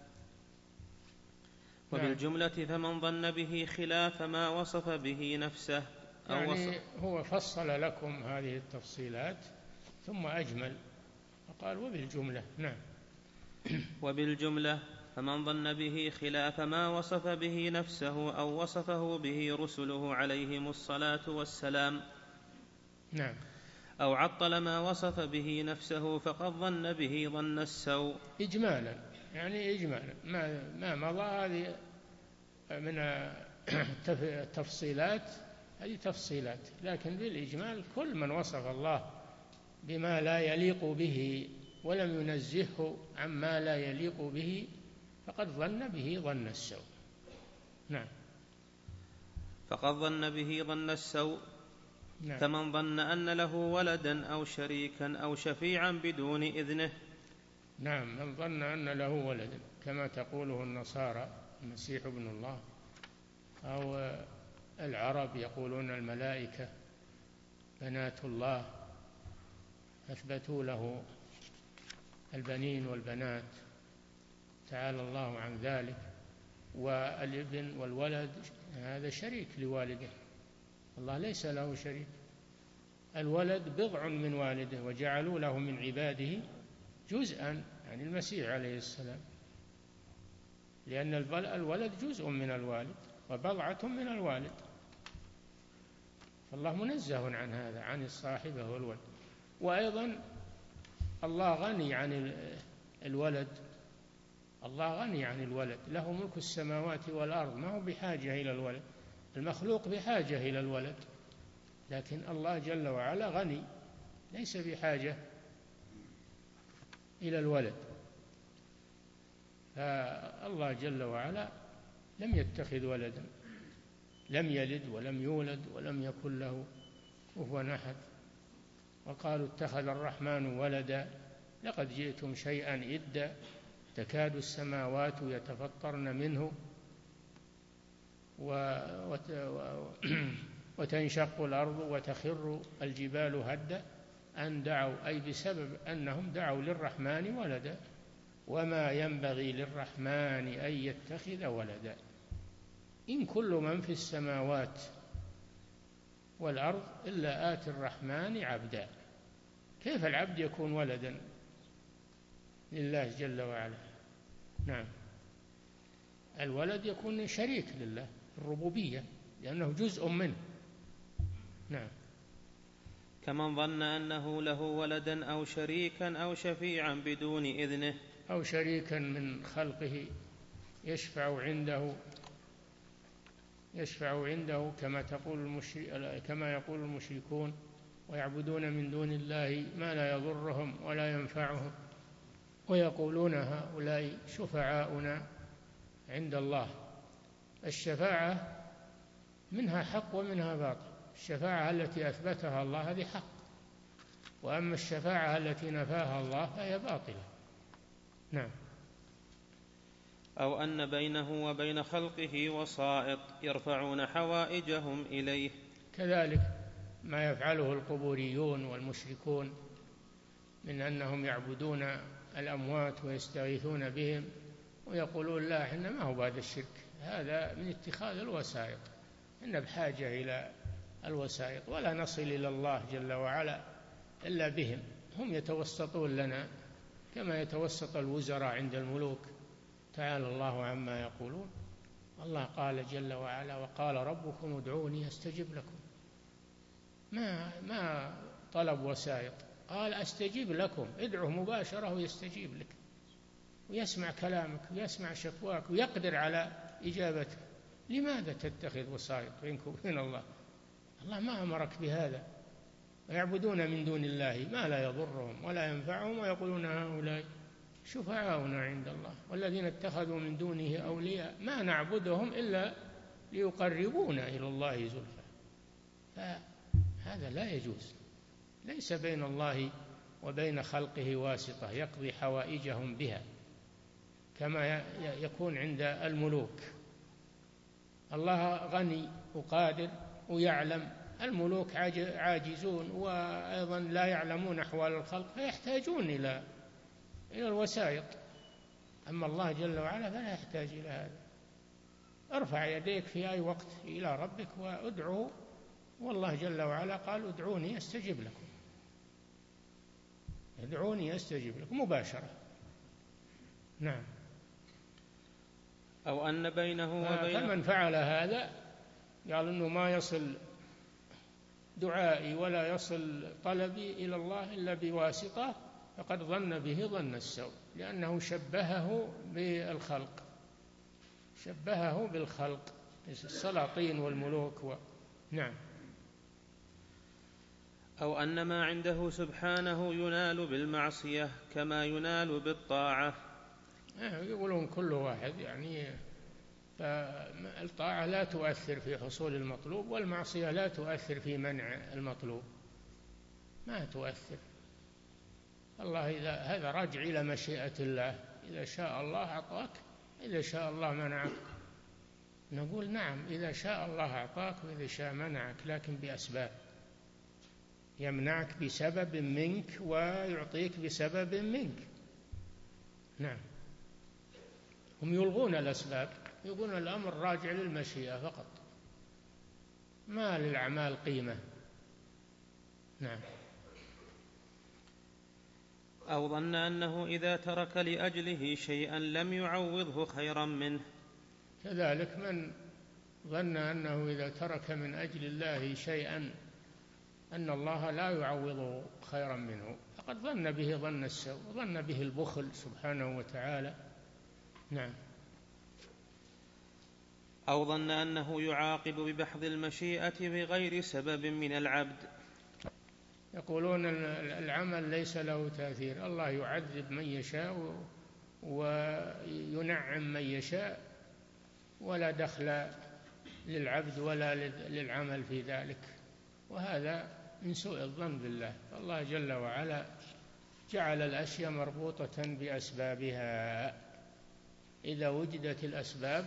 [SPEAKER 1] فمن ظن به خلاف ما وصف به نفسه
[SPEAKER 2] يعني هو فصل لكم هذه التفصيلات ثم أجمل فقال وبالجملة. نعم.
[SPEAKER 1] وبالجملة فمن ظن به خلاف ما وصف به نفسه أو وصفه به رسله عليهم الصلاة والسلام،
[SPEAKER 2] نعم،
[SPEAKER 1] أو عطل ما وصف به نفسه فقد ظن به ظن السوء.
[SPEAKER 2] إجمالا، يعني إجمالا ما مضى هذه من التفصيلات، هذه تفصيلات، لكن بالإجمال كل من وصف الله بما لا يليق به ولم ينزهه عما لا يليق به فقد ظن به ظن السوء. نعم.
[SPEAKER 1] فقد ظن به ظن السوء.
[SPEAKER 2] نعم.
[SPEAKER 1] فمن ظن أن له ولدا أو شريكا أو شفيعا بدون إذنه.
[SPEAKER 2] نعم، من ظن أن له ولدا كما تقوله النصارى المسيح ابن الله، أو العرب يقولون الملائكة بنات الله، أثبتوا له البنين والبنات، تعالى الله عن ذلك. والابن والولد هذا شريك لوالده، الله ليس له شريك. الولد بضع من والده وجعلوا له من عباده جزءا، يعني المسيح عليه السلام، لأن الولد جزء من الوالد وبضعة من الوالد، فالله منزه عن هذا، عن الصاحبة والولد. وأيضا الله غني عن الولد، الله غني عن الولد، له ملك السماوات والأرض، ما هو بحاجة إلى الولد. المخلوق بحاجة إلى الولد، لكن الله جل وعلا غني ليس بحاجة إلى الولد. فالله جل وعلا لم يتخذ ولدا، لم يلد ولم يولد ولم يكن له كفوا أحد. وقالوا اتخذ الرحمن ولدا لقد جئتم شيئا إدا تكاد السماوات يتفطرن منه وتنشق الأرض وتخر الجبال هدا أن دعوا، أي بسبب أنهم دعوا للرحمن ولدا، وما ينبغي للرحمن أن يتخذ ولدا، إن كل من في السماوات والأرض إلا آتي الرحمن عبدا. كيف العبد يكون ولدا لله جل وعلا؟ نعم. الولد يكون شريك لله الربوبية لأنه جزء منه. نعم.
[SPEAKER 1] كمن ظن أنه له ولدا أو شريكا أو شفيعا بدون إذنه،
[SPEAKER 2] أو شريكا من خلقه يشفع عنده كما يقول المشركون، ويعبدون من دون الله ما لا يضرهم ولا ينفعهم، ويقولون هؤلاء شفعاؤنا عند الله. الشفاعة منها حق ومنها باطل. الشفاعة التي أثبتها الله هذه حق، وأما الشفاعة التي نفاها الله فهي باطلة. نعم.
[SPEAKER 1] أو أن بينه وبين خلقه وسائط يرفعون حوائجهم إليه.
[SPEAKER 2] كذلك ما يفعله القبوريون والمشركون من أنهم يعبدون الأموات ويستغيثون بهم ويقولون لا، إحنا ما هو هذا الشرك، هذا من اتخاذ الوسائط، إن بحاجة إلى الوسائط ولا نصل إلى الله جل وعلا إلا بهم، هم يتوسطون لنا كما يتوسط الوزراء عند الملوك. تعالى الله عما يقولون. الله قال جل وعلا: وقال ربكم ادعوني أستجب لكم. ما طلب وسائط، قال أستجيب لكم، ادعه مباشرة ويستجيب لك ويسمع كلامك ويسمع شكواك ويقدر على إجابتك. لماذا تتخذ وسائط بينك وبين الله؟ الله ما أمرك بهذا. ويعبدون من دون الله ما لا يضرهم ولا ينفعهم ويقولون هؤلاء شفعاؤنا عند الله والذين اتخذوا من دونه أولياء ما نعبدهم إلا ليقربونا إلى الله زلفى. فهذا لا يجوز. ليس بين الله وبين خلقه واسطة يقضي حوائجهم بها كما يكون عند الملوك. الله غني وقادر ويعلم، الملوك عاجزون وأيضا لا يعلمون أحوال الخلق فيحتاجون إلى الوسائط. أما الله جل وعلا فلا يحتاج إلى هذا. ارفع يديك في أي وقت إلى ربك وادعه، والله جل وعلا قال: ادعوني أستجب لكم، ادعوني أستجب لكم مباشرة. نعم.
[SPEAKER 1] أو أن بينه وبين
[SPEAKER 2] فمن فعل هذا قال إنه ما يصل دعائي ولا يصل طلبي إلى الله إلا بواسطة، فقد ظن به ظن السوء، لأنه شبهه بالخلق، شبهه بالخلق السلاطين والملوك نعم.
[SPEAKER 1] أو أن ما عنده سبحانه ينال بالمعصية كما ينال بالطاعة.
[SPEAKER 2] يقولون كل واحد يعني، فالطاعة لا تؤثر في حصول المطلوب والمعصية لا تؤثر في منع المطلوب، ما تؤثر. الله هذا راجع إلى مشيئة الله، إذا شاء الله أعطاك، إذا شاء الله منعك. نقول نعم، إذا شاء الله أعطاك وإذا شاء منعك، لكن بأسباب. يمنعك بسبب منك ويعطيك بسبب منك. نعم. هم يلغون الأسباب، يقولون الأمر راجع للمشيئة فقط، ما للأعمال قيمة. نعم.
[SPEAKER 1] أو ظن أنه إذا ترك لأجله شيئا لم يعوضه خيرا منه.
[SPEAKER 2] كذلك من ظن أنه إذا ترك من أجل الله شيئا أن الله لا يعوضه خيرا منه، فقد ظن به ظن السوء، ظن به البخل سبحانه وتعالى. نعم.
[SPEAKER 1] أو ظن أنه يعاقب ببحث المشيئة بغير سبب من العبد.
[SPEAKER 2] يقولون العمل ليس له تأثير، الله يعذب من يشاء وينعم من يشاء ولا دخل للعبد ولا للعمل في ذلك، وهذا من سوء الظن بالله. الله جل وعلا جعل الأشياء مربوطة بأسبابها، إذا وجدت الأسباب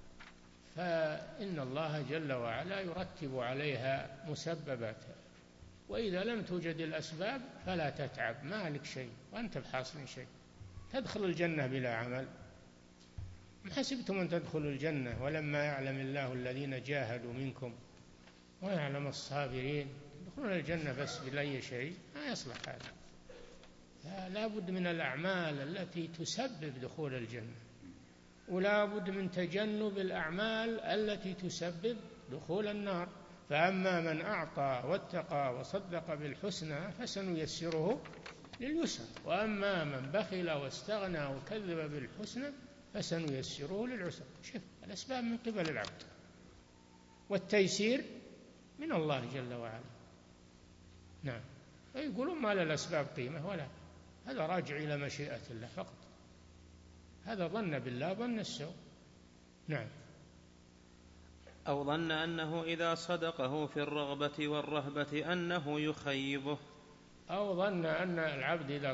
[SPEAKER 2] فإن الله جل وعلا يرتب عليها مسبباتها، وإذا لم توجد الأسباب فلا تتعب، ما لك شيء وأنت بحاصل شيء. تدخل الجنة بلا عمل، ما حسبتم أن تدخلوا الجنة ولما يعلم الله الذين جاهدوا منكم ويعلم الصابرين. تدخلون الجنة بس بلا أي شيء، ما يصلح هذا. لا بد من الأعمال التي تسبب دخول الجنة، ولا بد من تجنب الأعمال التي تسبب دخول النار. فأما من أعطى واتقى وصدق بالحسنى فسنيسره لليسر، وأما من بخل واستغنى وكذب بالحسنى فسنيسره للعسر. شوف، الأسباب من قبل العبد والتيسير من الله جل وعلا. نعم. فيقولون ما للأسباب قيمة، ولا، هذا راجع إلى مشيئة الله فقط. هذا ظن بالله ظن السوء. نعم.
[SPEAKER 1] أو ظن أنه إذا صدقه في الرغبة والرهبة أنه يخيبه.
[SPEAKER 2] أو ظن أن العبد إذا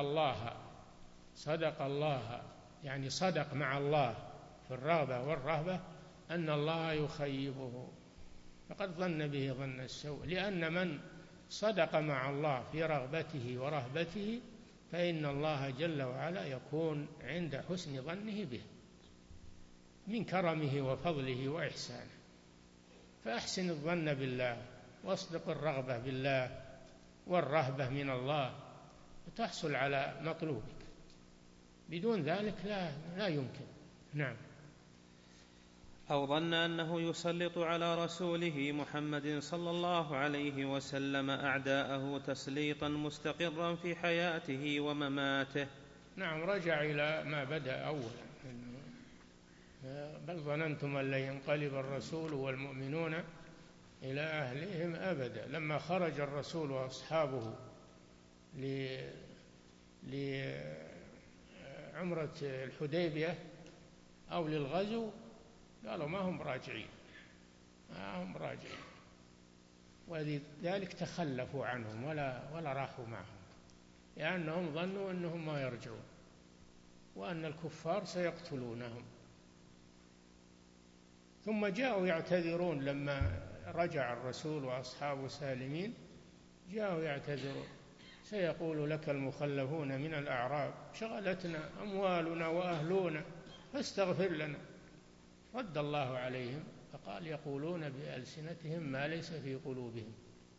[SPEAKER 2] صدق الله يعني صدق مع الله في الرغبة والرهبة أن الله يخيبه، فقد ظن به ظن السوء، لأن من صدق مع الله في رغبته ورهبته فإن الله جل وعلا يكون عند حسن ظنه به من كرمه وفضله وإحسانه. فأحسن الظن بالله واصدق الرغبة بالله والرهبة من الله وتحصل على مطلوبك، بدون ذلك لا يمكن. نعم.
[SPEAKER 1] أو ظن أنه يسلط على رسوله محمد صلى الله عليه وسلم أعداءه تسليطا مستقرا في حياته ومماته.
[SPEAKER 2] نعم، رجع إلى ما بدأ أولا، بل ظننتم أن لن ينقلب الرسول والمؤمنون إلى أهلهم أبدا. لما خرج الرسول وأصحابه لعمرة الحديبية أو للغزو قالوا ما هم راجعين، ولذلك تخلفوا عنهم ولا راحوا معهم، لأنهم ظنوا أنهم ما يرجعون وأن الكفار سيقتلونهم. ثم جاءوا يعتذرون لما رجع الرسول وأصحابه سالمين، جاءوا يعتذرون: سيقول لك المخلفون من الأعراب شغلتنا أموالنا وأهلنا فاستغفر لنا. رد الله عليهم فقال: يقولون بألسنتهم ما ليس في قلوبهم،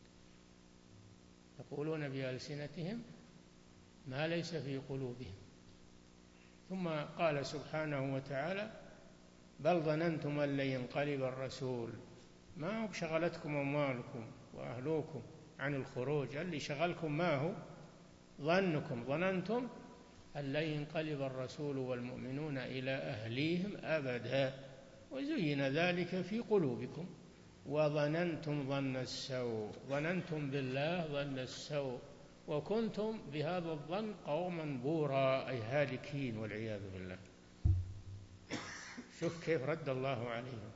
[SPEAKER 2] يقولون بألسنتهم ما ليس في قلوبهم. ثم قال سبحانه وتعالى: بل ظننتم أن لن ينقلب الرسول، ما هو شغلتكم أموالكم وأهلوكم عن الخروج، اللي شغلكم ما هو ظنكم، ظننتم أن لن ينقلب الرسول والمؤمنون إلى أهليهم أبدا، وزين ذلك في قلوبكم وظننتم ظن السوء، ظننتم بالله ظن السوء وكنتم بهذا الظن قوما بورا، أي هالكين والعياذ بالله. شوف كيف رد الله عليهم،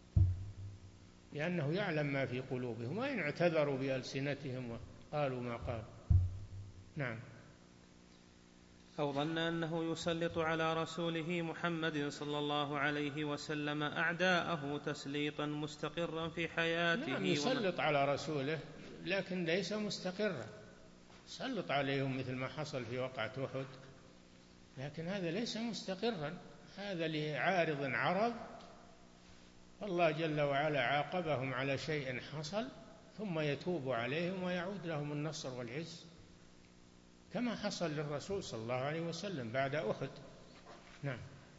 [SPEAKER 2] لأنه يعلم ما في قلوبهم، وإن اعتذروا بألسنتهم وقالوا ما قالوا. نعم.
[SPEAKER 1] أو ظن أنه يسلط على رسوله محمد صلى الله عليه وسلم أعداءه تسليطا مستقرا في حياته.
[SPEAKER 2] نعم، يسلط على رسوله لكن ليس مستقرا، يسلط عليهم مثل ما حصل في وقعة أحد، لكن هذا ليس مستقرا، هذا لعارض عرض، الله جل وعلا عاقبهم على شيء حصل ثم يتوب عليهم ويعود لهم النصر والعز، كما حصل للرسول صلى الله عليه وسلم بعد أحد. نعم.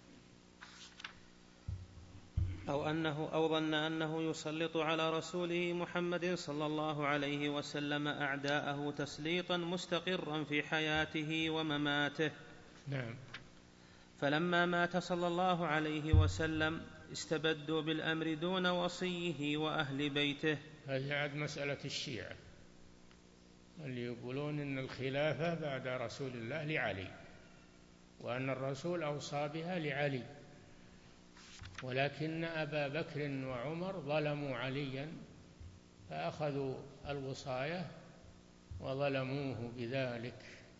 [SPEAKER 1] أو ظن أنه يسلط على رسوله محمد صلى الله عليه وسلم أعداءه تسليطا مستقرا في حياته ومماته.
[SPEAKER 2] نعم.
[SPEAKER 1] فلما مات صلى الله عليه وسلم استبدوا بالأمر دون وصيه وأهل بيته.
[SPEAKER 2] هذه عاد مسألة الشيعة اللي يقولون إن الخلافة بعد رسول الله لعلي، وأن الرسول أوصى بها لعلي، ولكن أبا بكر وعمر ظلموا عليا فأخذوا الوصاية وظلموه بذلك،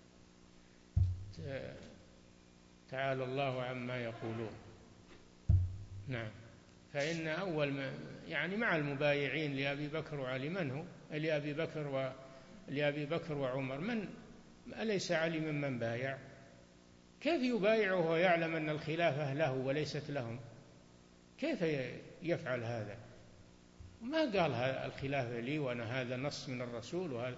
[SPEAKER 2] تعالى الله عما يقولون. نعم. فإن أول يعني مع المبايعين لأبي بكر وعلي من هو؟ لأبي بكر وعمر، من أليس علي ممن بايع؟ كيف يبايعه ويعلم أن الخلافة له وليست لهم؟ كيف يفعل هذا؟ ما قال الخلافة لي وأنا هذا نص من الرسول، وهذا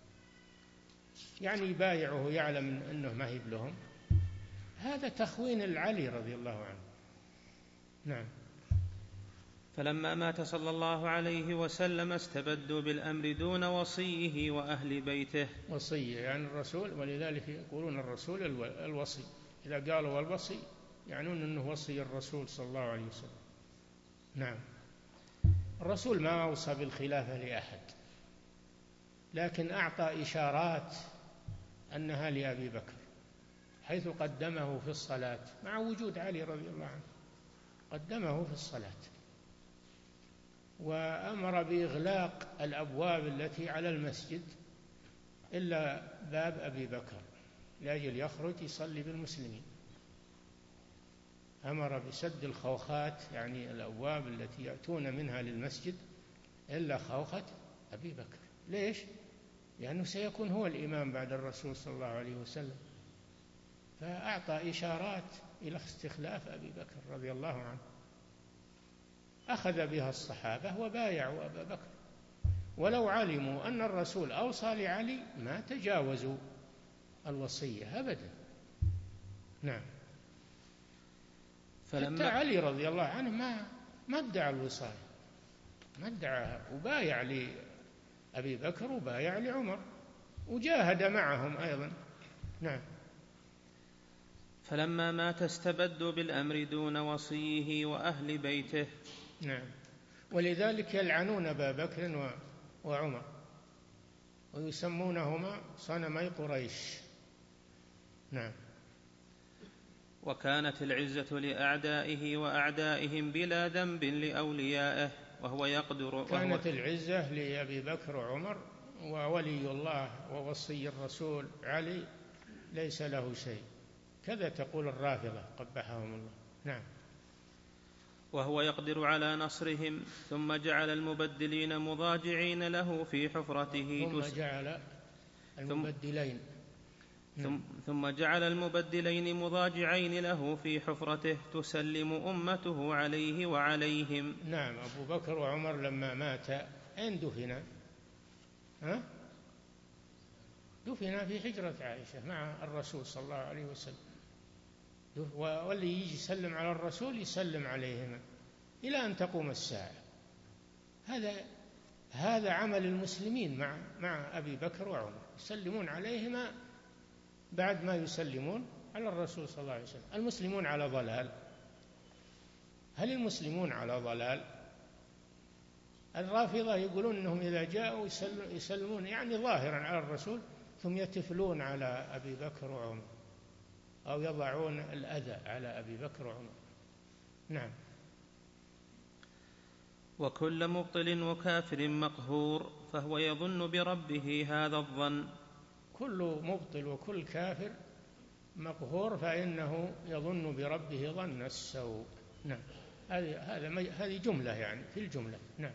[SPEAKER 2] يعني يبايعه يعلم أنه ما هي لهم، هذا تخوين العلي رضي الله عنه. نعم.
[SPEAKER 1] فلما مات صلى الله عليه وسلم استبدوا بالأمر دون وصيه وأهل بيته.
[SPEAKER 2] وصية يعني الرسول، ولذلك يقولون الرسول الوصي، إذا قالوا الوصي يعنون أنه وصي الرسول صلى الله عليه وسلم. نعم. الرسول ما أوصى بالخلافة لأحد، لكن أعطى إشارات أنها لأبي بكر، حيث قدمه في الصلاة مع وجود علي رضي الله عنه، قدمه في الصلاة. وأمر بإغلاق الأبواب التي على المسجد إلا باب أبي بكر لأجل يخرج يصلي بالمسلمين. أمر بسد الخوخات، يعني الأبواب التي يأتون منها للمسجد، إلا خوخة أبي بكر. ليش؟ لأنه سيكون هو الإمام بعد الرسول صلى الله عليه وسلم، فأعطى إشارات إلى استخلاف أبي بكر رضي الله عنه. أخذ بها الصحابة وبايعوا أبا بكر، ولو علموا أن الرسول أوصى لعلي ما تجاوزوا الوصية أبدا. نعم. حتى علي رضي الله عنه ما ادعى الوصاية، ما ادعاها، وبايع لأبي بكر وبايع لعمر وجاهد معهم أيضا. نعم.
[SPEAKER 1] فلما مات استبدوا بالأمر دون وصيه وأهل بيته.
[SPEAKER 2] نعم. ولذلك يلعنون أبا بكر وعمر ويسمونهما صنمي قريش. نعم.
[SPEAKER 1] وكانت العزة لأعدائه وأعدائهم بلا ذنب لأوليائه وهو يقدر.
[SPEAKER 2] كانت العزة لأبي بكر وعمر، وولي الله ووصي الرسول علي ليس له شيء، كذا تقول الرافضة قبحهم الله. نعم.
[SPEAKER 1] وهو يقدر على نصرهم. ثم جعل المبدلين مضاجعين له في حفرته. ثم جعل المبدلين مضاجعين له في حفرته تسلم أمته عليه وعليهم.
[SPEAKER 2] نعم. أبو بكر وعمر لما مات أين دفن؟ دفن في حجرة عائشة مع الرسول صلى الله عليه وسلم، واللي يجي يسلم على الرسول يسلم عليهما إلى أن تقوم الساعة. هذا عمل المسلمين مع أبي بكر وعمر، يسلمون عليهما بعد ما يسلمون على الرسول صلى الله عليه وسلم. المسلمون على ضلال. هل المسلمون على ضلال؟ الرافضة يقولون أنهم إذا جاءوا يسلمون يعني ظاهرا على الرسول، ثم يتفلون على أبي بكر وعمر أو يضعون الأذى على أبي بكر وعمر. نعم.
[SPEAKER 1] وكل مبطل وكافر مقهور فهو يظن بربه هذا الظن.
[SPEAKER 2] كل مبطل وكل كافر مقهور فإنه يظن بربه ظن السوء. نعم. هذه جملة يعني في الجملة. نعم.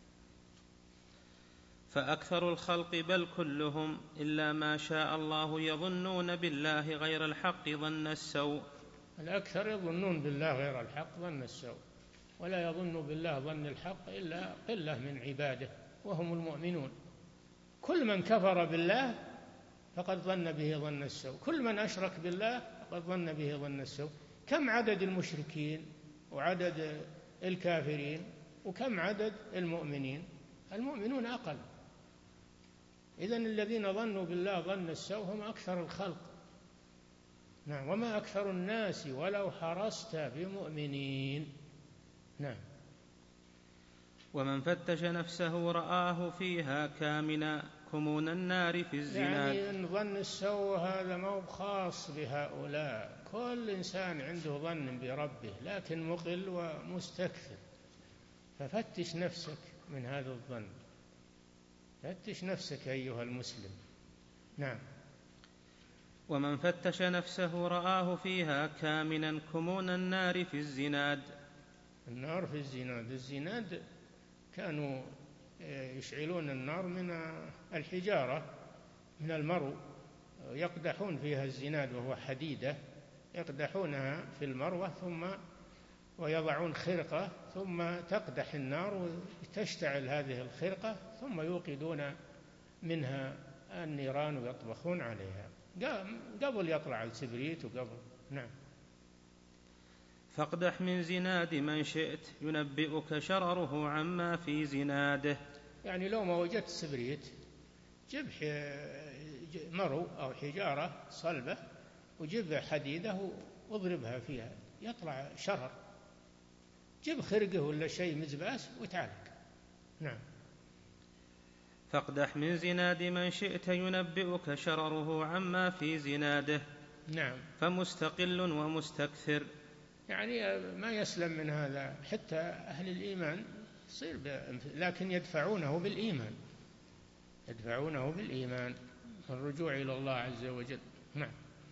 [SPEAKER 1] فأكثر الخلق بل كلهم إلا ما شاء الله يظنون بالله غير الحق ظن السوء.
[SPEAKER 2] الأكثر يظنون بالله غير الحق ظن السوء، ولا يظن بالله ظن الحق إلا قلة من عباده وهم المؤمنون. كل من كفر بالله فقد ظن به ظن السوء، كل من أشرك بالله فقد ظن به ظن السوء. كم عدد المشركين وعدد الكافرين وكم عدد المؤمنين؟ المؤمنون أقل. إذن الذين ظنوا بالله ظن السوء هم أكثر الخلق. نعم. وما أكثر الناس ولو حرصت بمؤمنين. نعم.
[SPEAKER 1] ومن فتش نفسه رآه فيها كامنا كمون النار في الزناد.
[SPEAKER 2] يعني إن ظن السوء هذا ما هو خاص بهؤلاء، كل إنسان عنده ظن بربه لكن مقل ومستكثر، ففتش نفسك من هذا الظن، فتش نفسك أيها المسلم. نعم.
[SPEAKER 1] ومن فتش نفسه رآه فيها كامنا كمون النار في الزناد.
[SPEAKER 2] النار في الزناد. الزناد كانوا يشعلون النار من الحجارة من المرو، يقدحون فيها الزناد وهو حديدة، يقدحونها في المروة ثم ويضعون خرقة ثم تقدح النار وتشتعل هذه الخرقة ثم يوقدون منها النيران ويطبخون عليها قبل يطلع الكبريت وقبل. نعم.
[SPEAKER 1] فاقدح من زناد من شئت ينبئك شرره عما في زناده.
[SPEAKER 2] يعني لو ما وجدت سبريت جيب مرو أو حجارة صلبة وجيب حديدة واضربها فيها يطلع شرر. جيب خرقه ولا شيء مزباس وتعالج. نعم.
[SPEAKER 1] فاقدح من زناد من شئت ينبئك شرره عما في زناده.
[SPEAKER 2] نعم.
[SPEAKER 1] فمستقل ومستكثر.
[SPEAKER 2] يعني ما يسلم من هذا حتى أهل الإيمان لكن يدفعونه بالإيمان، يدفعونه بالإيمان، الرجوع إلى الله عز وجل. نعم.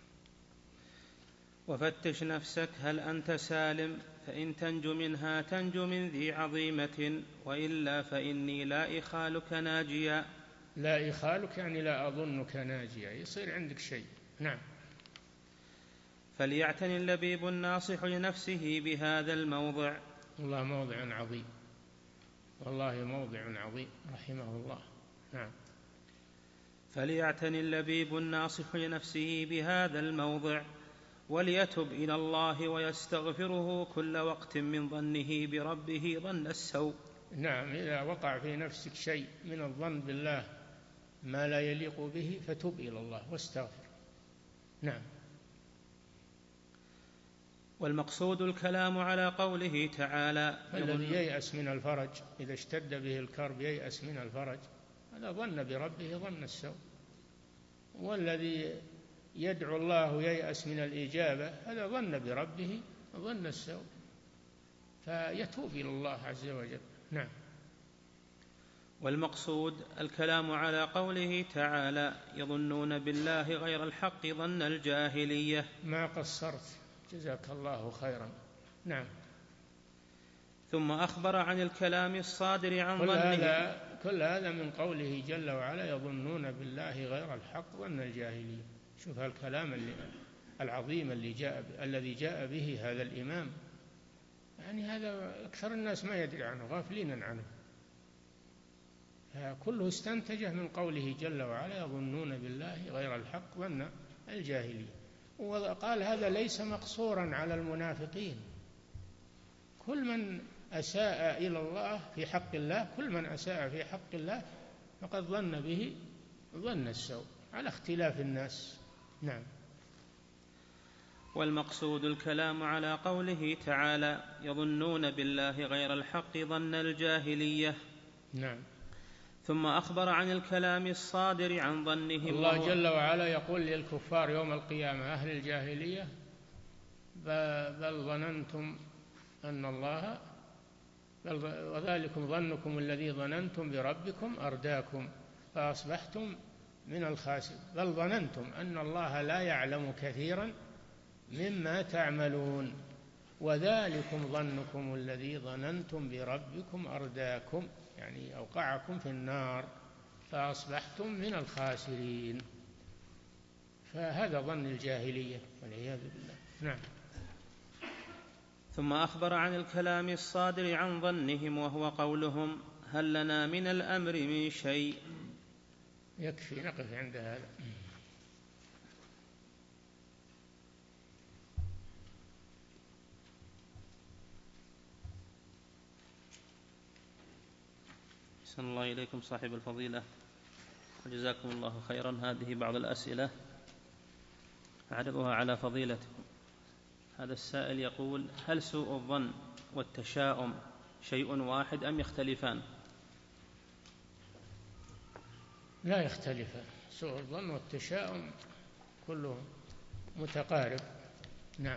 [SPEAKER 1] وفتش نفسك هل أنت سالم، فإن تنج منها تنج من ذي عظيمة، وإلا فإني لا إخالك ناجيا.
[SPEAKER 2] لا إخالك يعني لا أظنك ناجيا، يصير عندك شيء. نعم.
[SPEAKER 1] فليعتني اللبيب الناصح لنفسه بهذا الموضع.
[SPEAKER 2] والله موضع عظيم، والله موضع عظيم رحمه الله. نعم.
[SPEAKER 1] فليعتني اللبيب الناصح لنفسه بهذا الموضع، وليتب إلى الله ويستغفره كل وقت من ظنه بربه ظن السوء.
[SPEAKER 2] نعم، إذا وقع في نفسك شيء من الظن بالله ما لا يليق به فتب إلى الله واستغفر. نعم.
[SPEAKER 1] والمقصود الكلام على قوله تعالى:
[SPEAKER 2] الذي ييأس من الفرج إذا اشتد به الكرب ييأس من الفرج، هذا ظن بربه ظن السوء. والذي يدعو الله ييأس من الإجابة هذا ظن بربه ظن السوء، فيتوب إلى الله عز وجل. نعم.
[SPEAKER 1] والمقصود الكلام على قوله تعالى: يظنون بالله غير الحق ظن الجاهلية.
[SPEAKER 2] ما قصرت، جزاك الله خيرا. نعم.
[SPEAKER 1] ثم أخبر عن الكلام الصادر عن ظنه.
[SPEAKER 2] كل هذا من قوله جل وعلا: يظنون بالله غير الحق ظن الجاهلية. شوف الكلام العظيم الذي جاء به هذا الإمام، يعني هذا أكثر الناس ما يدري عنه، غافلين عنه. كله استنتجه من قوله جل وعلا: يظنون بالله غير الحق ظن الجاهلية. وقال هذا ليس مقصورا على المنافقين، كل من أساء إلى الله في حق الله، كل من أساء في حق الله فقد ظن به ظن السوء على اختلاف الناس. نعم.
[SPEAKER 1] والمقصود الكلام على قوله تعالى: يظنون بالله غير الحق ظن الجاهلية.
[SPEAKER 2] نعم.
[SPEAKER 1] ثم أخبر عن الكلام الصادر عن ظنهم.
[SPEAKER 2] الله جل وعلا يقول للكفار يوم القيامة: أهل الجاهلية بل ظننتم أن الله وذلكم ظنكم الذي ظننتم بربكم أرداكم فأصبحتم من الخاسرين. بل ظننتم أن الله لا يعلم كثيرا مما تعملون وذلكم ظنكم الذي ظننتم بربكم أرداكم، يعني أوقعكم في النار فأصبحتم من الخاسرين. فهذا ظن الجاهلية والعياذ بالله. نعم.
[SPEAKER 1] ثم أخبر عن الكلام الصادر عن ظنهم، وهو قولهم: هل لنا من الأمر من شيء.
[SPEAKER 2] يكفي نقف عند هذا.
[SPEAKER 1] أحسن الله إليكم صاحب الفضيلة وجزاكم الله خيرا. هذه بعض الأسئلة أعرضها على فضيلتكم. هذا السائل يقول: هل سوء الظن والتشاؤم شيء واحد أم يختلفان؟
[SPEAKER 2] لا يختلفان، سوء الظن والتشاؤم كله متقارب. نعم.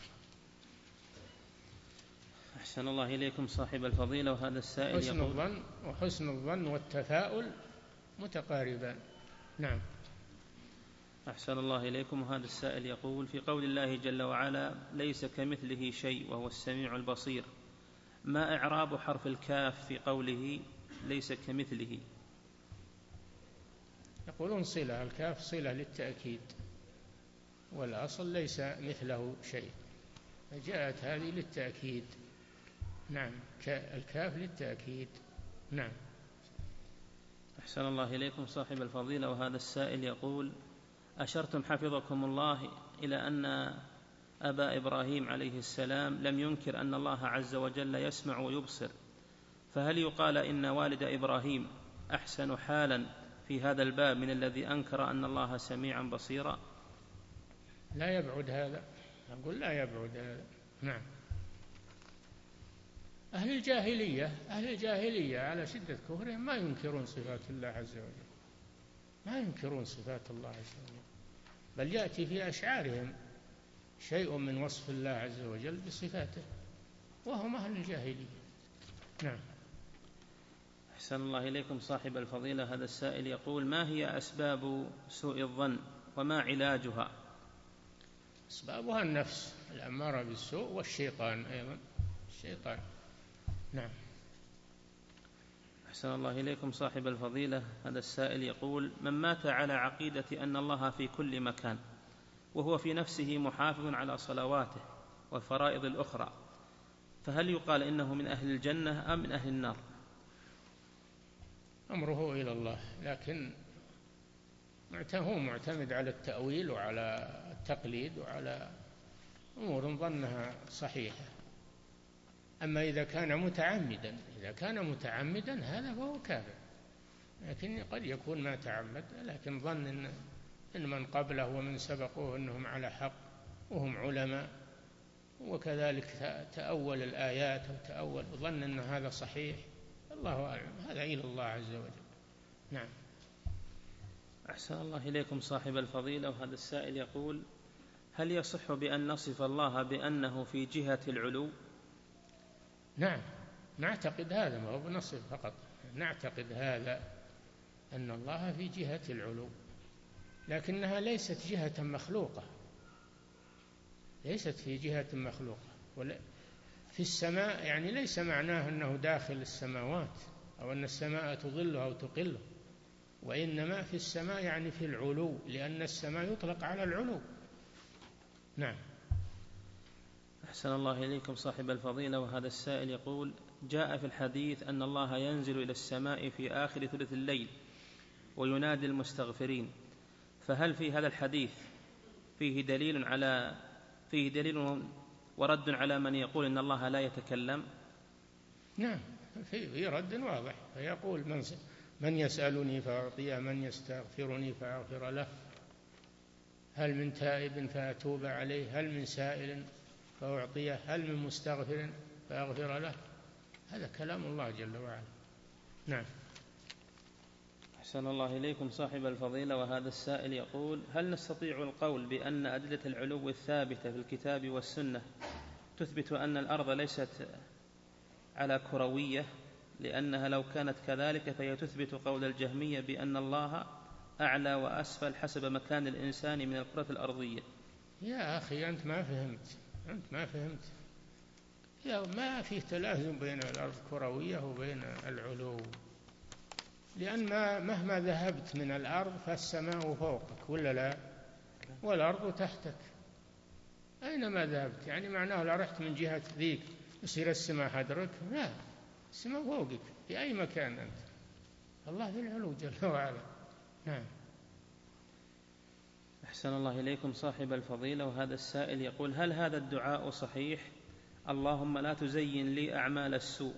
[SPEAKER 1] أحسن الله إليكم صاحب الفضيلة. وهذا السائل يقول:
[SPEAKER 2] حسن الظن والتفاؤل متقاربان. نعم.
[SPEAKER 1] أحسن الله إليكم. وهذا السائل يقول: في قول الله جل وعلا: ليس كمثله شيء وهو السميع البصير، ما إعراب حرف الكاف في قوله ليس كمثله؟
[SPEAKER 2] يقولون صلة، الكاف صلة للتأكيد، والأصل ليس مثله شيء، فجاءت هذه للتأكيد. نعم، الكاف للتأكيد. نعم.
[SPEAKER 1] أحسن الله إليكم صاحب الفضيلة. وهذا السائل يقول: أشرتم حفظكم الله إلى أن أبا إبراهيم عليه السلام لم ينكر أن الله عز وجل يسمع ويبصر، فهل يقال إن والد إبراهيم أحسن حالا في هذا الباب من الذي أنكر أن الله سميعا بصيرا؟
[SPEAKER 2] لا يبعد هذا، أقول لا يبعد هذا. نعم. أهل الجاهلية على شدة كفرهم ما ينكرون صفات الله عز وجل، ما ينكرون صفات الله عز وجل، بل يأتي في أشعارهم شيء من وصف الله عز وجل بصفاته، وهم أهل الجاهلية. نعم.
[SPEAKER 1] أحسن الله إليكم صاحب الفضيلة. هذا السائل يقول: ما هي أسباب سوء الظن وما علاجها؟
[SPEAKER 2] أسبابها النفس الأمارة بالسوء والشيطان أيضا، الشيطان. نعم.
[SPEAKER 1] أحسن الله إليكم صاحب الفضيلة. هذا السائل يقول: من مات على عقيدة أن الله في كل مكان وهو في نفسه محافظ على صلواته والفرائض الأخرى، فهل يقال إنه من أهل الجنة أم من أهل النار؟
[SPEAKER 2] أمره إلى الله، لكن هو معتمد على التأويل وعلى التقليد وعلى أمور ظنها صحيحة. أما إذا كان متعمدا هذا فهو كافر، لكن قد يكون ما تعمد، لكن ظن إن من قبله ومن سبقوه أنهم على حق وهم علماء، وكذلك تأول الآيات وتأول ظن أن هذا صحيح، الله أعلم، هذا إلى الله عز وجل. نعم.
[SPEAKER 1] أحسن الله إليكم صاحب الفضيلة. وهذا السائل يقول: هل يصح بأن نصف الله بأنه في جهة العلو؟
[SPEAKER 2] نعم، نعتقد هذا، ما هو بنصف فقط، نعتقد هذا أن الله في جهة العلو، لكنها ليست جهة مخلوقة، ليست في جهة مخلوقة. في السماء يعني ليس معناه أنه داخل السماوات أو أن السماء تظله أو تقله، وإنما في السماء يعني في العلو، لأن السماء يطلق على العلو. نعم.
[SPEAKER 1] أحسن الله إليكم صاحب الفضيلة. وهذا السائل يقول: جاء في الحديث أن الله ينزل إلى السماء في آخر ثلث الليل وينادي المستغفرين، فهل في هذا الحديث فيه دليل ورد على من يقول إن الله لا يتكلم؟
[SPEAKER 2] نعم، في رد واضح، فيقول: من يسألني فأعطيه، من يستغفرني فأغفر له، هل من تائب فأتوب عليه، هل من سائل فأعطيه، هل من مستغفر فأغفر له. هذا كلام الله جل وعلا. نعم.
[SPEAKER 1] أحسن الله إليكم صاحب الفضيلة. وهذا السائل يقول: هل نستطيع القول بأن أدلة العلو الثابتة في الكتاب والسنة تثبت أن الأرض ليست على كروية، لأنها لو كانت كذلك فهي تثبت قول الجهمية بأن الله أعلى وأسفل حسب مكان الإنسان من الكرة الأرضية؟
[SPEAKER 2] يا أخي أنت ما فهمت. ما فيه تلازم بين الأرض كروية وبين العلو، لأن مهما ذهبت من الأرض فالسماء فوقك ولا لا، والأرض تحتك أينما ذهبت. يعني معناه لو رحت من جهة ذيك يصير السماء حدرك؟ لا، السماء فوقك في أي مكان أنت، الله في العلو جل وعلا. نعم.
[SPEAKER 1] أحسن الله إليكم صاحب الفضيلة. وهذا السائل يقول: هل هذا الدعاء صحيح: اللهم لا تزين لي أعمال السوء؟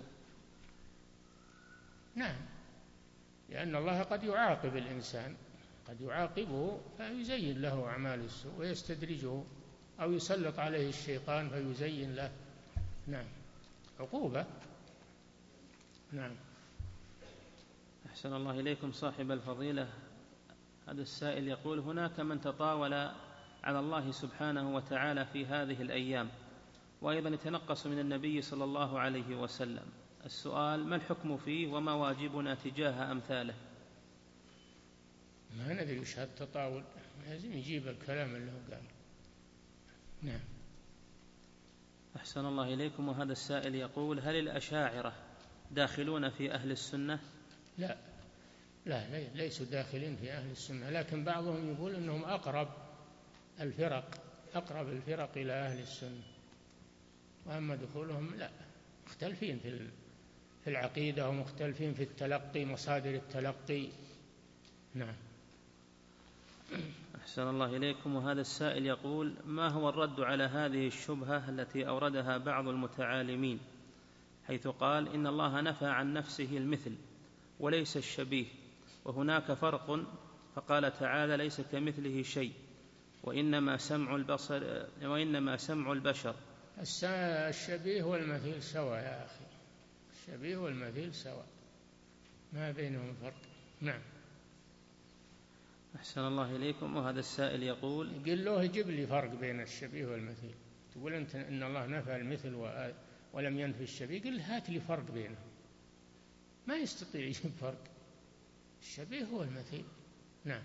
[SPEAKER 2] نعم، لأن الله قد يعاقب الإنسان، قد يعاقبه فيزين له أعمال السوء ويستدرجه، أو يسلط عليه الشيطان فيزين له. نعم، عقوبة. نعم.
[SPEAKER 1] أحسن الله إليكم صاحب الفضيلة. هذا السائل يقول: هناك من تطاول على الله سبحانه وتعالى في هذه الأيام، وأيضا يتنقص من النبي صلى الله عليه وسلم. السؤال: ما الحكم فيه وما واجبنا تجاه أمثاله؟
[SPEAKER 2] ما ندري وش هالتطاول، لازم يجيب الكلام اللي هو قال. نعم.
[SPEAKER 1] أحسن الله إليكم. وهذا السائل يقول: هل الأشاعرة داخلون في أهل السنة؟
[SPEAKER 2] لا، ليسوا داخلين في أهل السنة، لكن بعضهم يقول أنهم أقرب الفرق إلى أهل السنة، وأما دخولهم لا، مختلفين في العقيدة، ومختلفين في التلقي، مصادر التلقي. نعم.
[SPEAKER 1] أحسن الله إليكم. وهذا السائل يقول: ما هو الرد على هذه الشبهة التي أوردها بعض المتعالمين، حيث قال إن الله نفى عن نفسه المثل وليس الشبيه، وهناك فرق، فقال تعالى: ليس كمثله شيء وإنما سمع البشر.
[SPEAKER 2] الشبيه والمثيل سواء يا أخي، الشبيه والمثيل سواء، ما بينهم فرق. نعم.
[SPEAKER 1] أحسن الله إليكم. وهذا السائل يقول:
[SPEAKER 2] قل له يجيب لي فرق بين الشبيه والمثيل. تقول أنت إن الله نفى المثل ولم ينفي الشبيه، قل هات لي فرق بينهم، ما يستطيع يجيب فرق. الشبيه هو المثيل. نعم.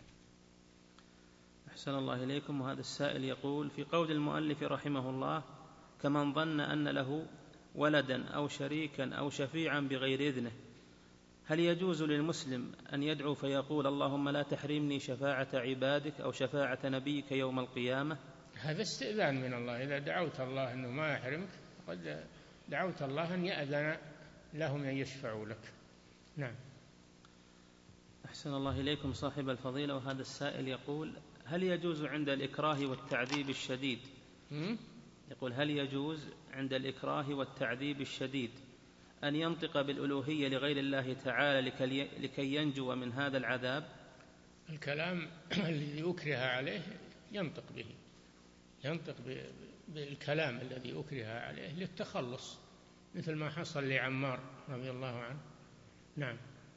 [SPEAKER 1] أحسن الله إليكم. وهذا السائل يقول: في قول المؤلف رحمه الله: كمن ظن أن له ولدا أو شريكا أو شفيعا بغير إذنه، هل يجوز للمسلم أن يدعو فيقول: اللهم لا تحرمني شفاعة عبادك أو شفاعة نبيك يوم القيامة؟
[SPEAKER 2] هذا استئذان من الله. إذا دعوت الله أنه ما يحرمك فقد دعوت الله أن يأذن لهم أن يشفعوا لك. نعم.
[SPEAKER 1] أحسن الله إليكم صاحب الفضيلة. وهذا السائل يقول: هل يجوز عند الإكراه والتعذيب الشديد يقول: هل يجوز عند الإكراه والتعذيب الشديد أن ينطق بالألوهية لغير الله تعالى لكي ينجو من هذا العذاب؟
[SPEAKER 2] الكلام الذي أكره عليه ينطق به، ينطق بالكلام الذي أكره عليه للتخلص، مثل ما حصل لعمار رضي الله عنه. نعم.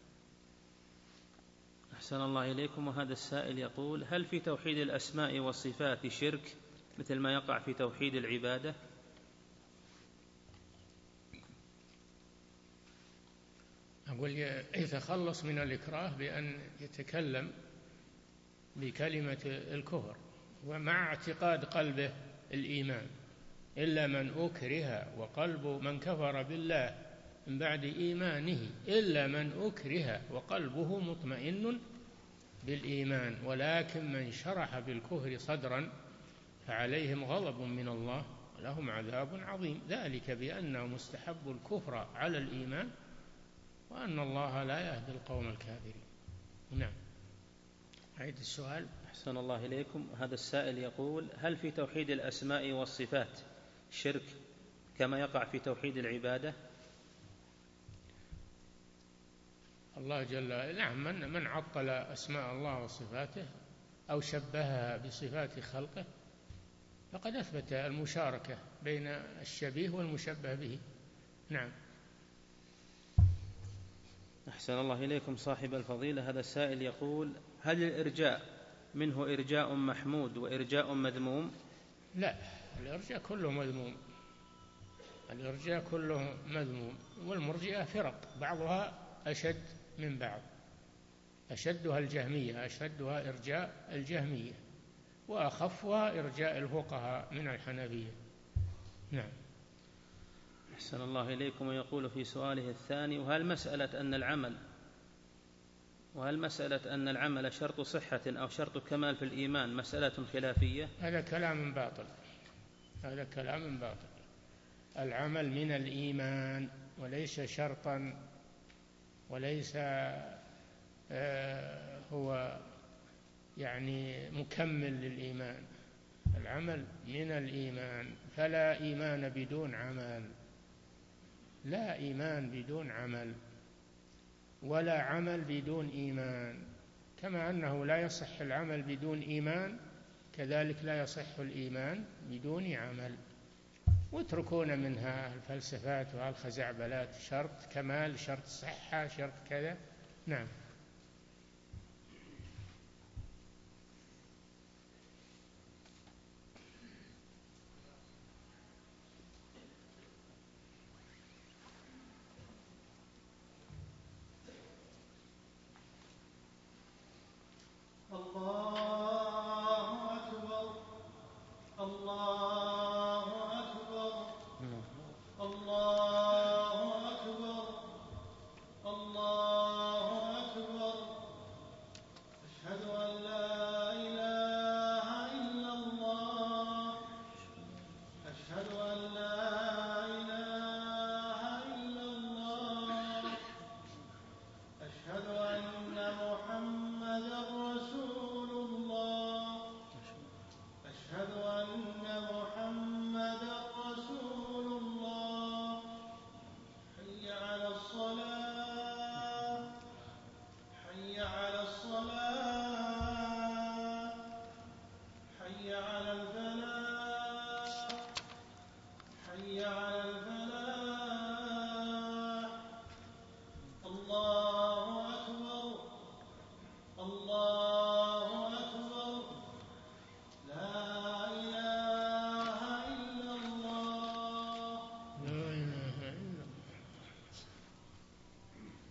[SPEAKER 1] أحسن الله إليكم. وهذا السائل يقول: هل في توحيد الأسماء والصفات شرك مثل ما يقع في توحيد العبادة؟
[SPEAKER 2] أقول يتخلص من الإكراه بأن يتكلم بكلمة الكفر ومع اعتقاد قلبه الإيمان، إلا من أكره وقلب من كفر بالله من بعد إيمانه إلا من أكره وقلبه مطمئن بالإيمان، ولكن من شرح بالكفر صدرا فعليهم غضب من الله ولهم عذاب عظيم، ذلك بأنهم استحبوا الكفر على الإيمان وأن الله لا يهدي القوم الكافرين. نعم. أعيد السؤال.
[SPEAKER 1] أحسن الله إليكم. هذا السائل يقول: هل في توحيد الأسماء والصفات شرك كما يقع في توحيد العبادة؟
[SPEAKER 2] الله جل نعم، من عطل أسماء الله وصفاته أو شبهها بصفات خلقه فقد أثبت المشاركة بين الشبيه والمشبه به. نعم.
[SPEAKER 1] أحسن الله إليكم صاحب الفضيلة. هذا السائل يقول: هل الإرجاء منه إرجاء محمود وإرجاء مذموم؟
[SPEAKER 2] لا، الإرجاء كله مذموم، الإرجاء كله مذموم، والمرجئة فرق بعضها أشد من بعض، أشدها الجهمية، أشدها إرجاء الجهمية، وأخفها إرجاء الفقهاء من الحنفية. نعم.
[SPEAKER 1] أحسن الله إليكم. ويقول في سؤاله الثاني: وهل مسألة أن العمل شرط صحة أو شرط كمال في الإيمان مسألة خلافية؟
[SPEAKER 2] هذا كلام باطل، هذا كلام باطل. العمل من الإيمان وليس شرطا، وليس هو يعني مكمل للإيمان. العمل من الإيمان، فلا إيمان بدون عمل، لا إيمان بدون عمل، ولا عمل بدون إيمان. كما أنه لا يصح العمل بدون إيمان كذلك لا يصح الإيمان بدون عمل. واتركون منها الفلسفات والخزعبلات، شرط كمال، شرط صحة، شرط كذا. نعم.
[SPEAKER 3] الله أكبر الله أكبر الله أكبر الله أكبر. أشهد أن لا إله إلا الله، أشهد أن لا إله إلا الله، أشهد أن محمدا رسول الله، أشهد أن محمدا رسول الله. حي على الصلاة، حي على الصلاة، حي على الفلاح، حي على الفلاح. الله أكبر الله أكبر. لا إله إلا الله.
[SPEAKER 2] لا إله إلا الله.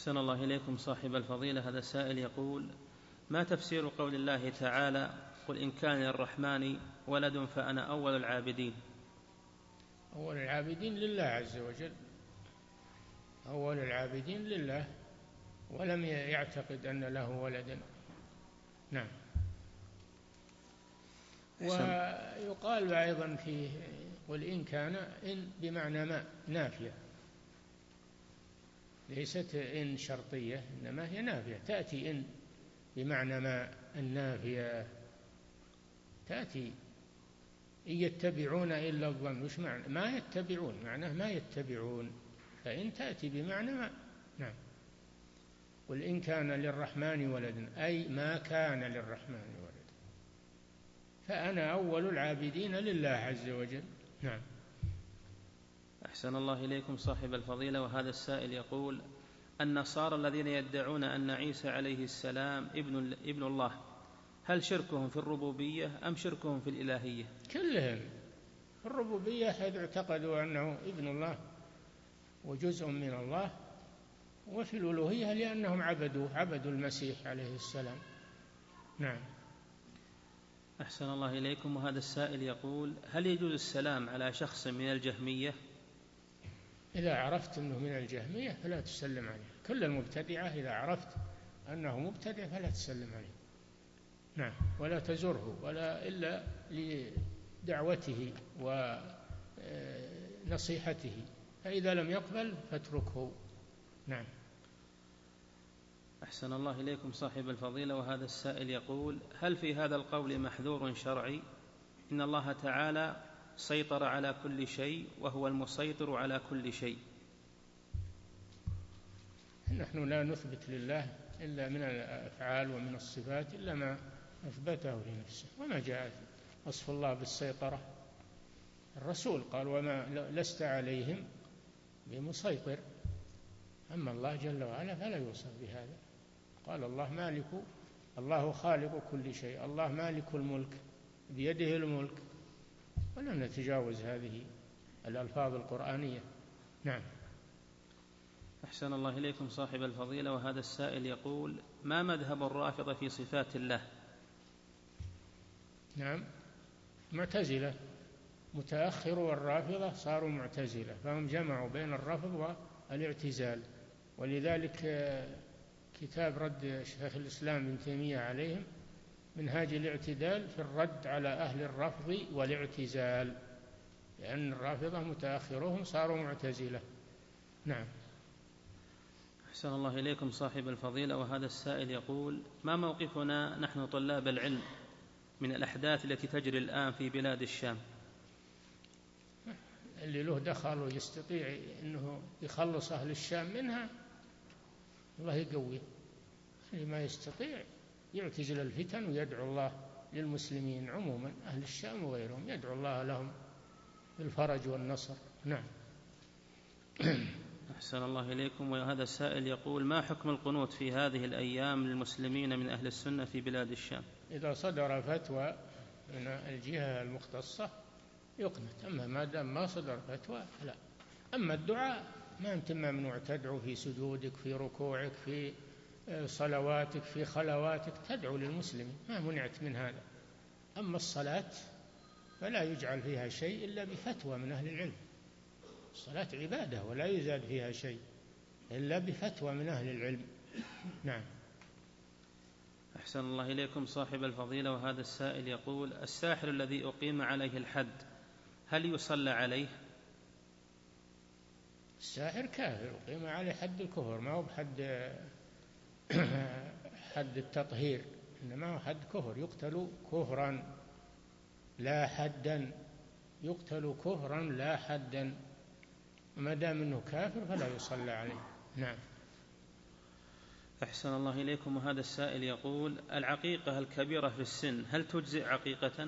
[SPEAKER 1] أحسن الله إليكم صاحب الفضيلة. هذا السائل يقول: ما تفسير قول الله تعالى: قل إن كان للرحمن ولد فأنا أول العابدين؟
[SPEAKER 2] أول العابدين لله عز وجل، أول العابدين لله، ولم يعتقد أن له ولدا. نعم. ويقال أيضا في قل إن كان، إن بمعنى ما نافية، ليست إن شرطية، إنما هي نافية. تأتي إن بمعنى ما النافية، تأتي إن يتبعون إلا الظن. وش معنى ما يتبعون؟ معناه ما يتبعون، فإن تأتي بمعنى ما. نعم. قل إن كان للرحمن ولد، أي ما كان للرحمن ولد، فأنا أول العابدين لله عز وجل. نعم.
[SPEAKER 1] أحسن الله إليكم صاحب الفضيلة. وهذا السائل يقول: النصارى الذين يدعون أن عيسى عليه السلام ابن الله، هل شركهم في الربوبية أم شركهم في الإلهية؟
[SPEAKER 2] كلهم في الربوبية، حيث اعتقدوا أنه ابن الله وجزء من الله، وفي الألوهية لأنهم عبدوا المسيح عليه السلام. نعم.
[SPEAKER 1] أحسن الله إليكم. وهذا السائل يقول: هل يجوز السلام على شخص من الجهمية؟
[SPEAKER 2] إذا عرفت أنه من الجهمية فلا تسلم عليه. كل المبتدعة إذا عرفت أنه مبتدع فلا تسلم عليه. نعم. ولا تزره ولا إلا لدعوته ونصيحته، فإذا لم يقبل فاتركه. نعم.
[SPEAKER 1] أحسن الله إليكم صاحب الفضيلة. وهذا السائل يقول: هل في هذا القول محذور شرعي؟ إن الله تعالى سيطر على كل شيء وهو المسيطر على كل شيء.
[SPEAKER 2] نحن لا نثبت لله إلا من الأفعال ومن الصفات إلا ما أثبته لنفسه، وما جاء وصف الله بالسيطرة. الرسول قال: وما لست عليهم بمسيطر. أما الله جل وعلا فلا يوصف بهذا. قال الله خالق كل شيء، الله مالك الملك، بيده الملك، ولن نتجاوز هذه الألفاظ القرآنية. نعم.
[SPEAKER 1] أحسن الله إليكم صاحب الفضيلة. وهذا السائل يقول: ما مذهب الرافضة في صفات الله؟
[SPEAKER 2] نعم. معتزلة، متأخر الرافضة صاروا معتزلة، فهم جمعوا بين الرفض والاعتزال. ولذلك كتاب رد شيخ الإسلام ابن تيمية عليهم منهاج الاعتدال في الرد على أهل الرفض والاعتزال، لأن الرافضة متأخرهم صاروا معتزلة. نعم.
[SPEAKER 1] أحسن الله إليكم صاحب الفضيلة. وهذا السائل يقول: ما موقفنا نحن طلاب العلم من الأحداث التي تجري الآن في بلاد الشام؟
[SPEAKER 2] اللي له دخل ويستطيع أنه يخلص أهل الشام منها الله يقويه، اللي ما يستطيع يعتزل الفتن ويدعو الله للمسلمين عموما، أهل الشام وغيرهم، يدعو الله لهم بالفرج والنصر. نعم.
[SPEAKER 1] أحسن الله إليكم. وهذا السائل يقول: ما حكم القنوت في هذه الأيام للمسلمين من أهل السنة في بلاد الشام؟
[SPEAKER 2] إذا صدر فتوى من الجهة المختصة يقنت، أما ما دام ما صدر فتوى لا. أما الدعاء ما أنت ممنوع تدعو في سجودك، في ركوعك، في صلواتك، في خلواتك، تدعو للمسلمين، ما منعت من هذا. أما الصلاة فلا يجعل فيها شيء إلا بفتوى من أهل العلم. الصلاة عبادة ولا يزاد فيها شيء إلا بفتوى من أهل العلم. نعم.
[SPEAKER 1] أحسن الله إليكم صاحب الفضيلة. وهذا السائل يقول: الساحر الذي أقيم عليه الحد هل يصلى عليه؟
[SPEAKER 2] الساحر كافر، أقيم عليه حد الكفر، ما هو بحد حد التطهير، إنما هو حد كفر، يقتل كفرا لا حدا، يقتل كفرا لا حدا، ما دام أنه كافر فلا يصلى عليه. نعم.
[SPEAKER 1] أحسن الله إليكم. وهذا السائل يقول: العقيقة الكبيرة في السن هل تجزئ عقيقة؟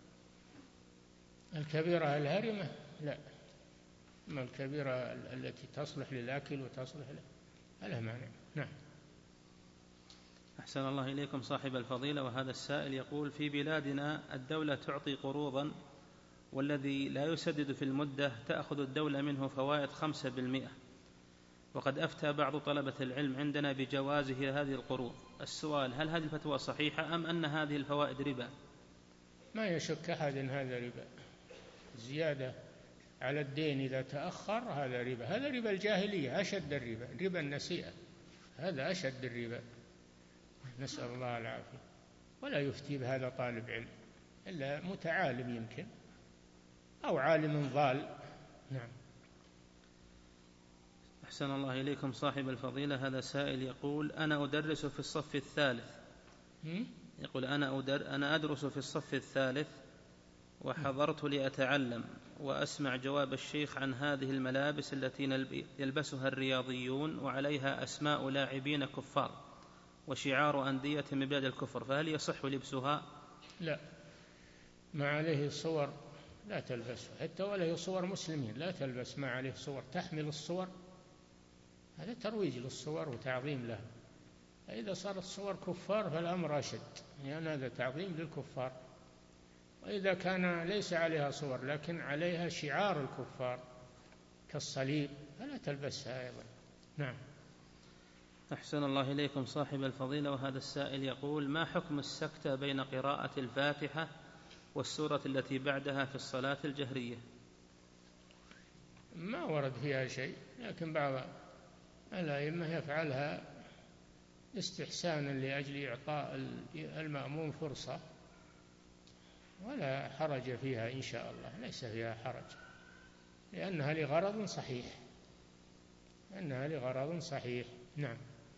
[SPEAKER 2] الكبيرة الهرمة لا، أما الكبيرة التي تصلح للأكل وتصلح لها مانع. نعم.
[SPEAKER 1] أحسن الله إليكم صاحب الفضيلة. وهذا السائل يقول: في بلادنا الدولة تعطي قروضا، والذي لا يسدد في المدة تأخذ الدولة منه فوائد 5%، وقد أفتى بعض طلبة العلم عندنا بجوازه هذه القروض. السؤال: هل هذه الفتوى صحيحة أم أن هذه الفوائد ربا؟
[SPEAKER 2] ما يشك أحد أن هذا ربا، زيادة على الدين إذا تأخر هذا ربا، هذا ربا الجاهلية، أشد الربا، ربا النسيئة، هذا أشد الربا، نسأل الله العافية. ولا يفتي بهذا طالب علم إلا متعالم يمكن، أو عالم ضال. نعم.
[SPEAKER 1] أحسن الله إليكم صاحب الفضيلة، هذا سائل يقول: أنا أدرس في الصف الثالث. يقول: أنا أدرس في الصف الثالث وحضرت لأتعلم وأسمع جواب الشيخ عن هذه الملابس التي يلبسها الرياضيون وعليها أسماء لاعبين كفار وشعار أندية من بلاد الكفر، فهل يصح لبسها؟
[SPEAKER 2] لا، ما عليه صور لا تلبسه، حتى ولا هي صور مسلمين لا تلبس ما عليه صور، تحمل الصور، هذا ترويج للصور وتعظيم لها. إذا صارت صور كفار فالأمر أشد، لأن هذا تعظيم للكفار. وإذا كان ليس عليها صور لكن عليها شعار الكفار كالصليب فلا تلبسها أيضا. نعم.
[SPEAKER 1] أحسن الله إليكم صاحب الفضيلة، وهذا السائل يقول: ما حكم السكتة بين قراءة الفاتحة والسورة التي بعدها في الصلاة الجهرية؟
[SPEAKER 2] ما ورد فيها شيء، لكن بعض الأئمة يفعلها استحسانا لأجل إعطاء المأموم فرصة، ولا حرج فيها إن شاء الله، ليس فيها حرج، لأنها لغرض صحيح، لأنها لغرض صحيح. نعم.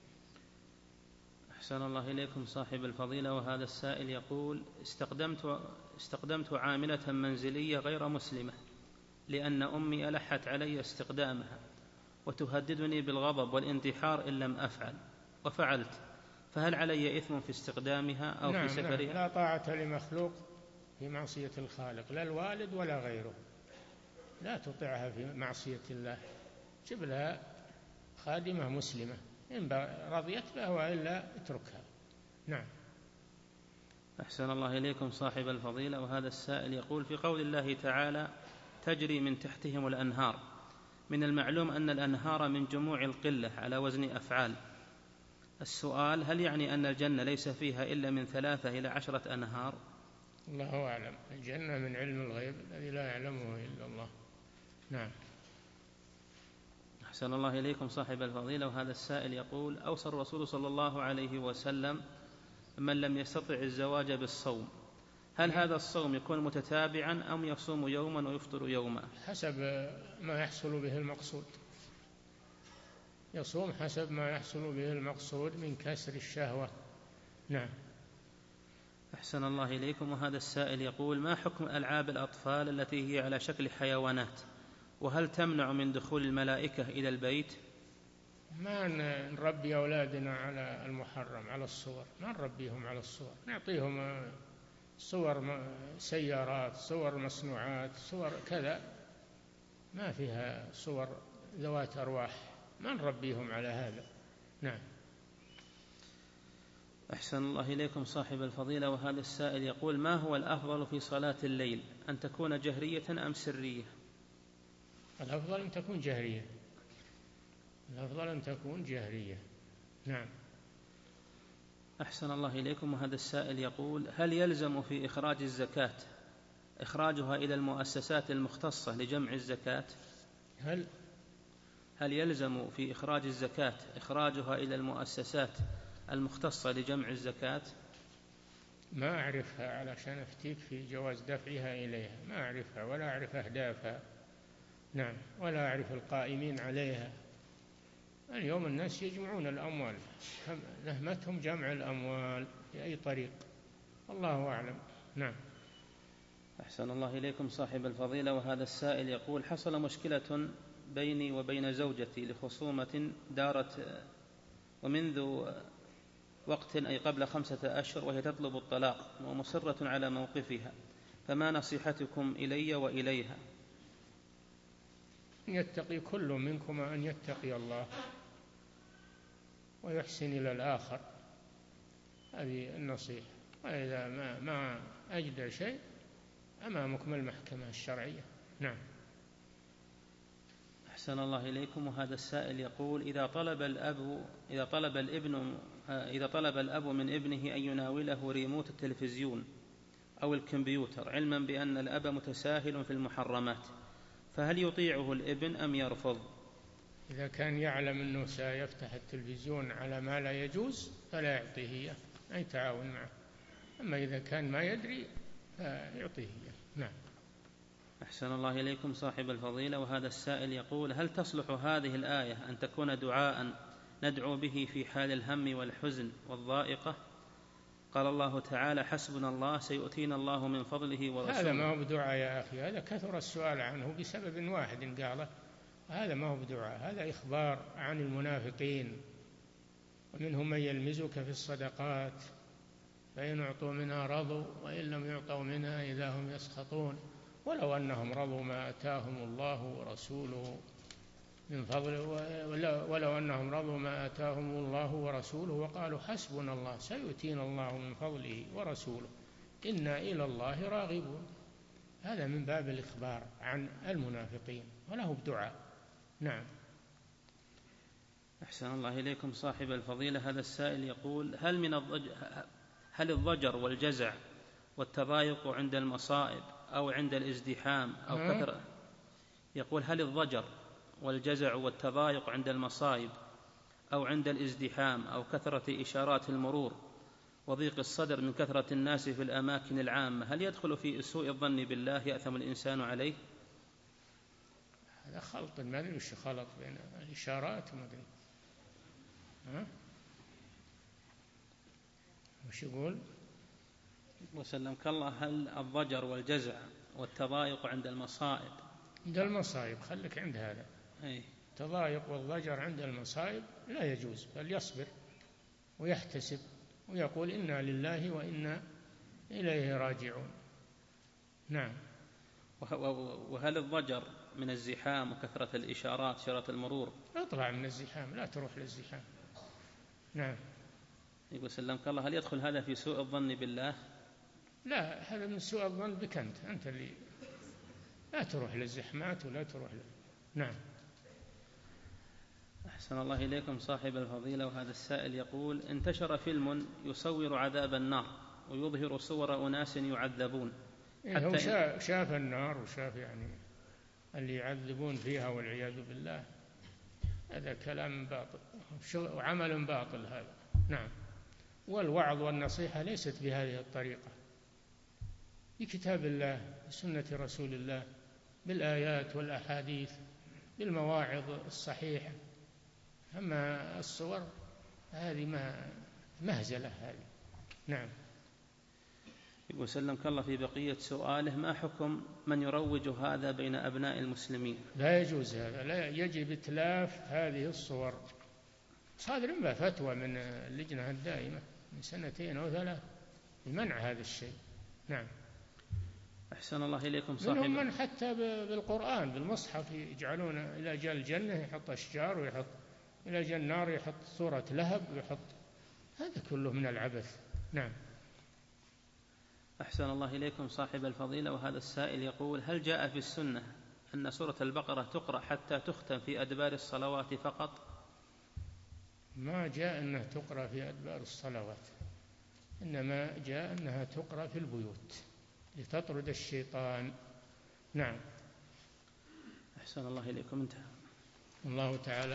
[SPEAKER 1] أحسن الله إليكم صاحب الفضيلة، وهذا السائل يقول: استقدمت عاملة منزلية غير مسلمة لأن أمي ألحت علي استقدامها وتهددني بالغضب والانتحار إن لم أفعل، وفعلت، فهل علي إثم في استقدامها أو
[SPEAKER 2] نعم،
[SPEAKER 1] في سفرها؟
[SPEAKER 2] نعم، لا طاعة لمخلوق في معصية الخالق، لا الوالد ولا غيره، لا تطيعها في معصية الله، جب لها خادمة مسلمة إن رضيت بها وإلا اتركها. نعم.
[SPEAKER 1] أحسن الله إليكم صاحب الفضيلة، وهذا السائل يقول: في قول الله تعالى: تجري من تحتهم الأنهار، من المعلوم أن الأنهار من جموع القلة على وزن أفعال. السؤال: هل يعني أن الجنة ليس فيها إلا من 3 إلى 10 أنهار؟
[SPEAKER 2] الله أعلم، الجنة من علم الغيب الذي لا يعلمه إلا الله. نعم.
[SPEAKER 1] أحسن الله إليكم صاحب الفضيلة، وهذا السائل يقول: أوصى الرسول صلى الله عليه وسلم من لم يستطع الزواج بالصوم، هل هذا الصوم يكون متتابعا أم يصوم يوما ويفطر يوما؟
[SPEAKER 2] حسب ما يحصل به المقصود، يصوم حسب ما يحصل به المقصود من كسر الشهوة. نعم.
[SPEAKER 1] أحسن الله إليكم، وهذا السائل يقول: ما حكم ألعاب الأطفال التي هي على شكل حيوانات، وهل تمنع من دخول الملائكة إلى البيت؟
[SPEAKER 2] ما نربي أولادنا على المحرم، على الصور، ما نربيهم على الصور، نعطيهم صور سيارات، صور مصنوعات، صور كذا، ما فيها صور ذوات أرواح، ما نربيهم على هذا. نعم.
[SPEAKER 1] أحسن الله إليكم صاحب الفضيلة، وهذا السائل يقول: ما هو الأفضل في صلاة الليل، أن تكون جهرية أم سرية؟
[SPEAKER 2] الأفضل أن تكون جهرية، الأفضل أن تكون جهرية. نعم.
[SPEAKER 1] أحسن الله إليكم، وهذا السائل يقول: هل يلزم في إخراج الزكاة إخراجها إلى المؤسسات المختصة لجمع الزكاة؟ هل يلزم في إخراج الزكاة إخراجها إلى المؤسسات المختصة لجمع الزكاة؟
[SPEAKER 2] ما أعرفها علشان أفتيك في جواز دفعها إليها، ما أعرفها ولا أعرف أهدافها. نعم. ولا أعرف القائمين عليها. اليوم الناس يجمعون الأموال، نهمتهم جمع الأموال بأي طريق، الله أعلم. نعم.
[SPEAKER 1] أحسن الله إليكم صاحب الفضيلة، وهذا السائل يقول: حصل مشكلة بيني وبين زوجتي لخصومة دارت ومنذ وقت أي قبل 5 أشهر، وهي تطلب الطلاق ومصرة على موقفها، فما نصيحتكم إلي وإليها؟
[SPEAKER 2] يتقي كل منكما أن يتقي الله ويحسن إلى الآخر، هذه النصيحة. وإذا ما أجدى شيء أمامكم المحكمة الشرعية. نعم.
[SPEAKER 1] أحسن الله إليكم. وهذا السائل يقول: إذا طلب الأب من ابنه أن يناوله ريموت التلفزيون أو الكمبيوتر، علما بأن الأب متساهل في المحرمات، فهل يطيعه الابن أم يرفض؟
[SPEAKER 2] إذا كان يعلم أنه سيفتح التلفزيون على ما لا يجوز فلا يعطيه إياه، أي تعاون معه. أما إذا كان ما يدري فيعطيه إياه. نعم.
[SPEAKER 1] أحسن الله إليكم صاحب الفضيلة. وهذا السائل يقول: هل تصلح هذه الآية أن تكون دعاء ندعو به في حال الهم والحزن والضائقة؟ قال الله تعالى: حسبنا الله سيؤتينا الله من فضله ورسوله.
[SPEAKER 2] هذا ما هو بدعاء يا أخي، هذا كثر السؤال عنه بسبب واحد قاله، هذا ما هو بدعاء، هذا إخبار عن المنافقين. ومنهم من يلمزك في الصدقات فإن أعطوا منها رضوا وإن لم يعطوا منها إذا هم يسخطون ولو أنهم رضوا ما آتاهم الله ورسوله من فضله ولو أنهم رضوا ما آتاهم الله ورسوله وقالوا حسبنا الله سيؤتينا الله من فضله ورسوله إنا إلى الله راغبون. هذا من باب الإخبار عن المنافقين وله بدعاء. نعم.
[SPEAKER 1] أحسن الله إليكم صاحب الفضيلة. هذا السائل يقول: هل الضجر والجزع والتضايق عند المصائب أو عند الازدحام أو كثرة؟ يقول: هل الضجر والجزع والتضايق عند المصائب أو عند الازدحام أو كثرة إشارات المرور وضيق الصدر من كثرة الناس في الأماكن العامة هل يدخل في سوء الظن بالله يأثم الإنسان عليه؟
[SPEAKER 2] هذا خلط، ما أدري وش خلط بين الإشارات وما أدري. وش يقول؟
[SPEAKER 1] وسلمك الله: هل الضجر والجزع والتضايق عند المصائب؟
[SPEAKER 2] عند المصائب خلك عند هذا. التضايق والضجر عند المصائب لا يجوز، بل يصبر ويحتسب ويقول إنا لله وإنا إليه راجعون. نعم.
[SPEAKER 1] وهل الضجر من الزحام وكثرة الإشارات إشارة المرور؟
[SPEAKER 2] اطلع من الزحام، لا تروح للزحام. نعم.
[SPEAKER 1] يقول سلمك الله: هل يدخل هذا في سوء الظن بالله؟
[SPEAKER 2] لا، هذا من سوء الظن بك أنت اللي لا تروح للزحمات ولا تروح نعم.
[SPEAKER 1] أحسن الله إليكم صاحب الفضيلة. وهذا السائل يقول: انتشر فيلم يصور عذاب النار ويظهر صور أناس يعذبون،
[SPEAKER 2] هو شاف النار وشاف يعني اللي يعذبون فيها والعياذ بالله. هذا كلام باطل وعمل باطل هذا. نعم. والوعظ والنصيحة ليست بهذه الطريقة، بكتاب الله بسنة رسول الله بالآيات والأحاديث بالمواعظ الصحيحة. أما الصور هذه مهزلة هذه. نعم.
[SPEAKER 1] يقول سلمك الله في بقية سؤاله: ما حكم من يروج هذا بين أبناء المسلمين؟
[SPEAKER 2] لا يجوز هذا، لا يجب إتلاف هذه الصور. صادر ما فتوى من اللجنة الدائمة من 2 أو 3 بمنع هذا الشيء. نعم.
[SPEAKER 1] أحسن الله إليكم صاحب.
[SPEAKER 2] منهم من حتى بالقرآن بالمصحف يجعلون إلى جال الجنة يحط أشجار، ويحط إلى جال النار يحط صورة لهب، ويحط هذا كله من العبث. نعم.
[SPEAKER 1] أحسن الله إليكم صاحب الفضيلة. وهذا السائل يقول: هل جاء في السنة أن سورة البقرة تقرأ حتى تختم في أدبار الصلوات فقط؟
[SPEAKER 2] ما جاء أنها تقرأ في أدبار الصلوات، إنما جاء أنها تقرأ في البيوت لتطرد الشيطان. نعم.
[SPEAKER 1] أحسن الله إليكم. انتهى.
[SPEAKER 2] الله تعالى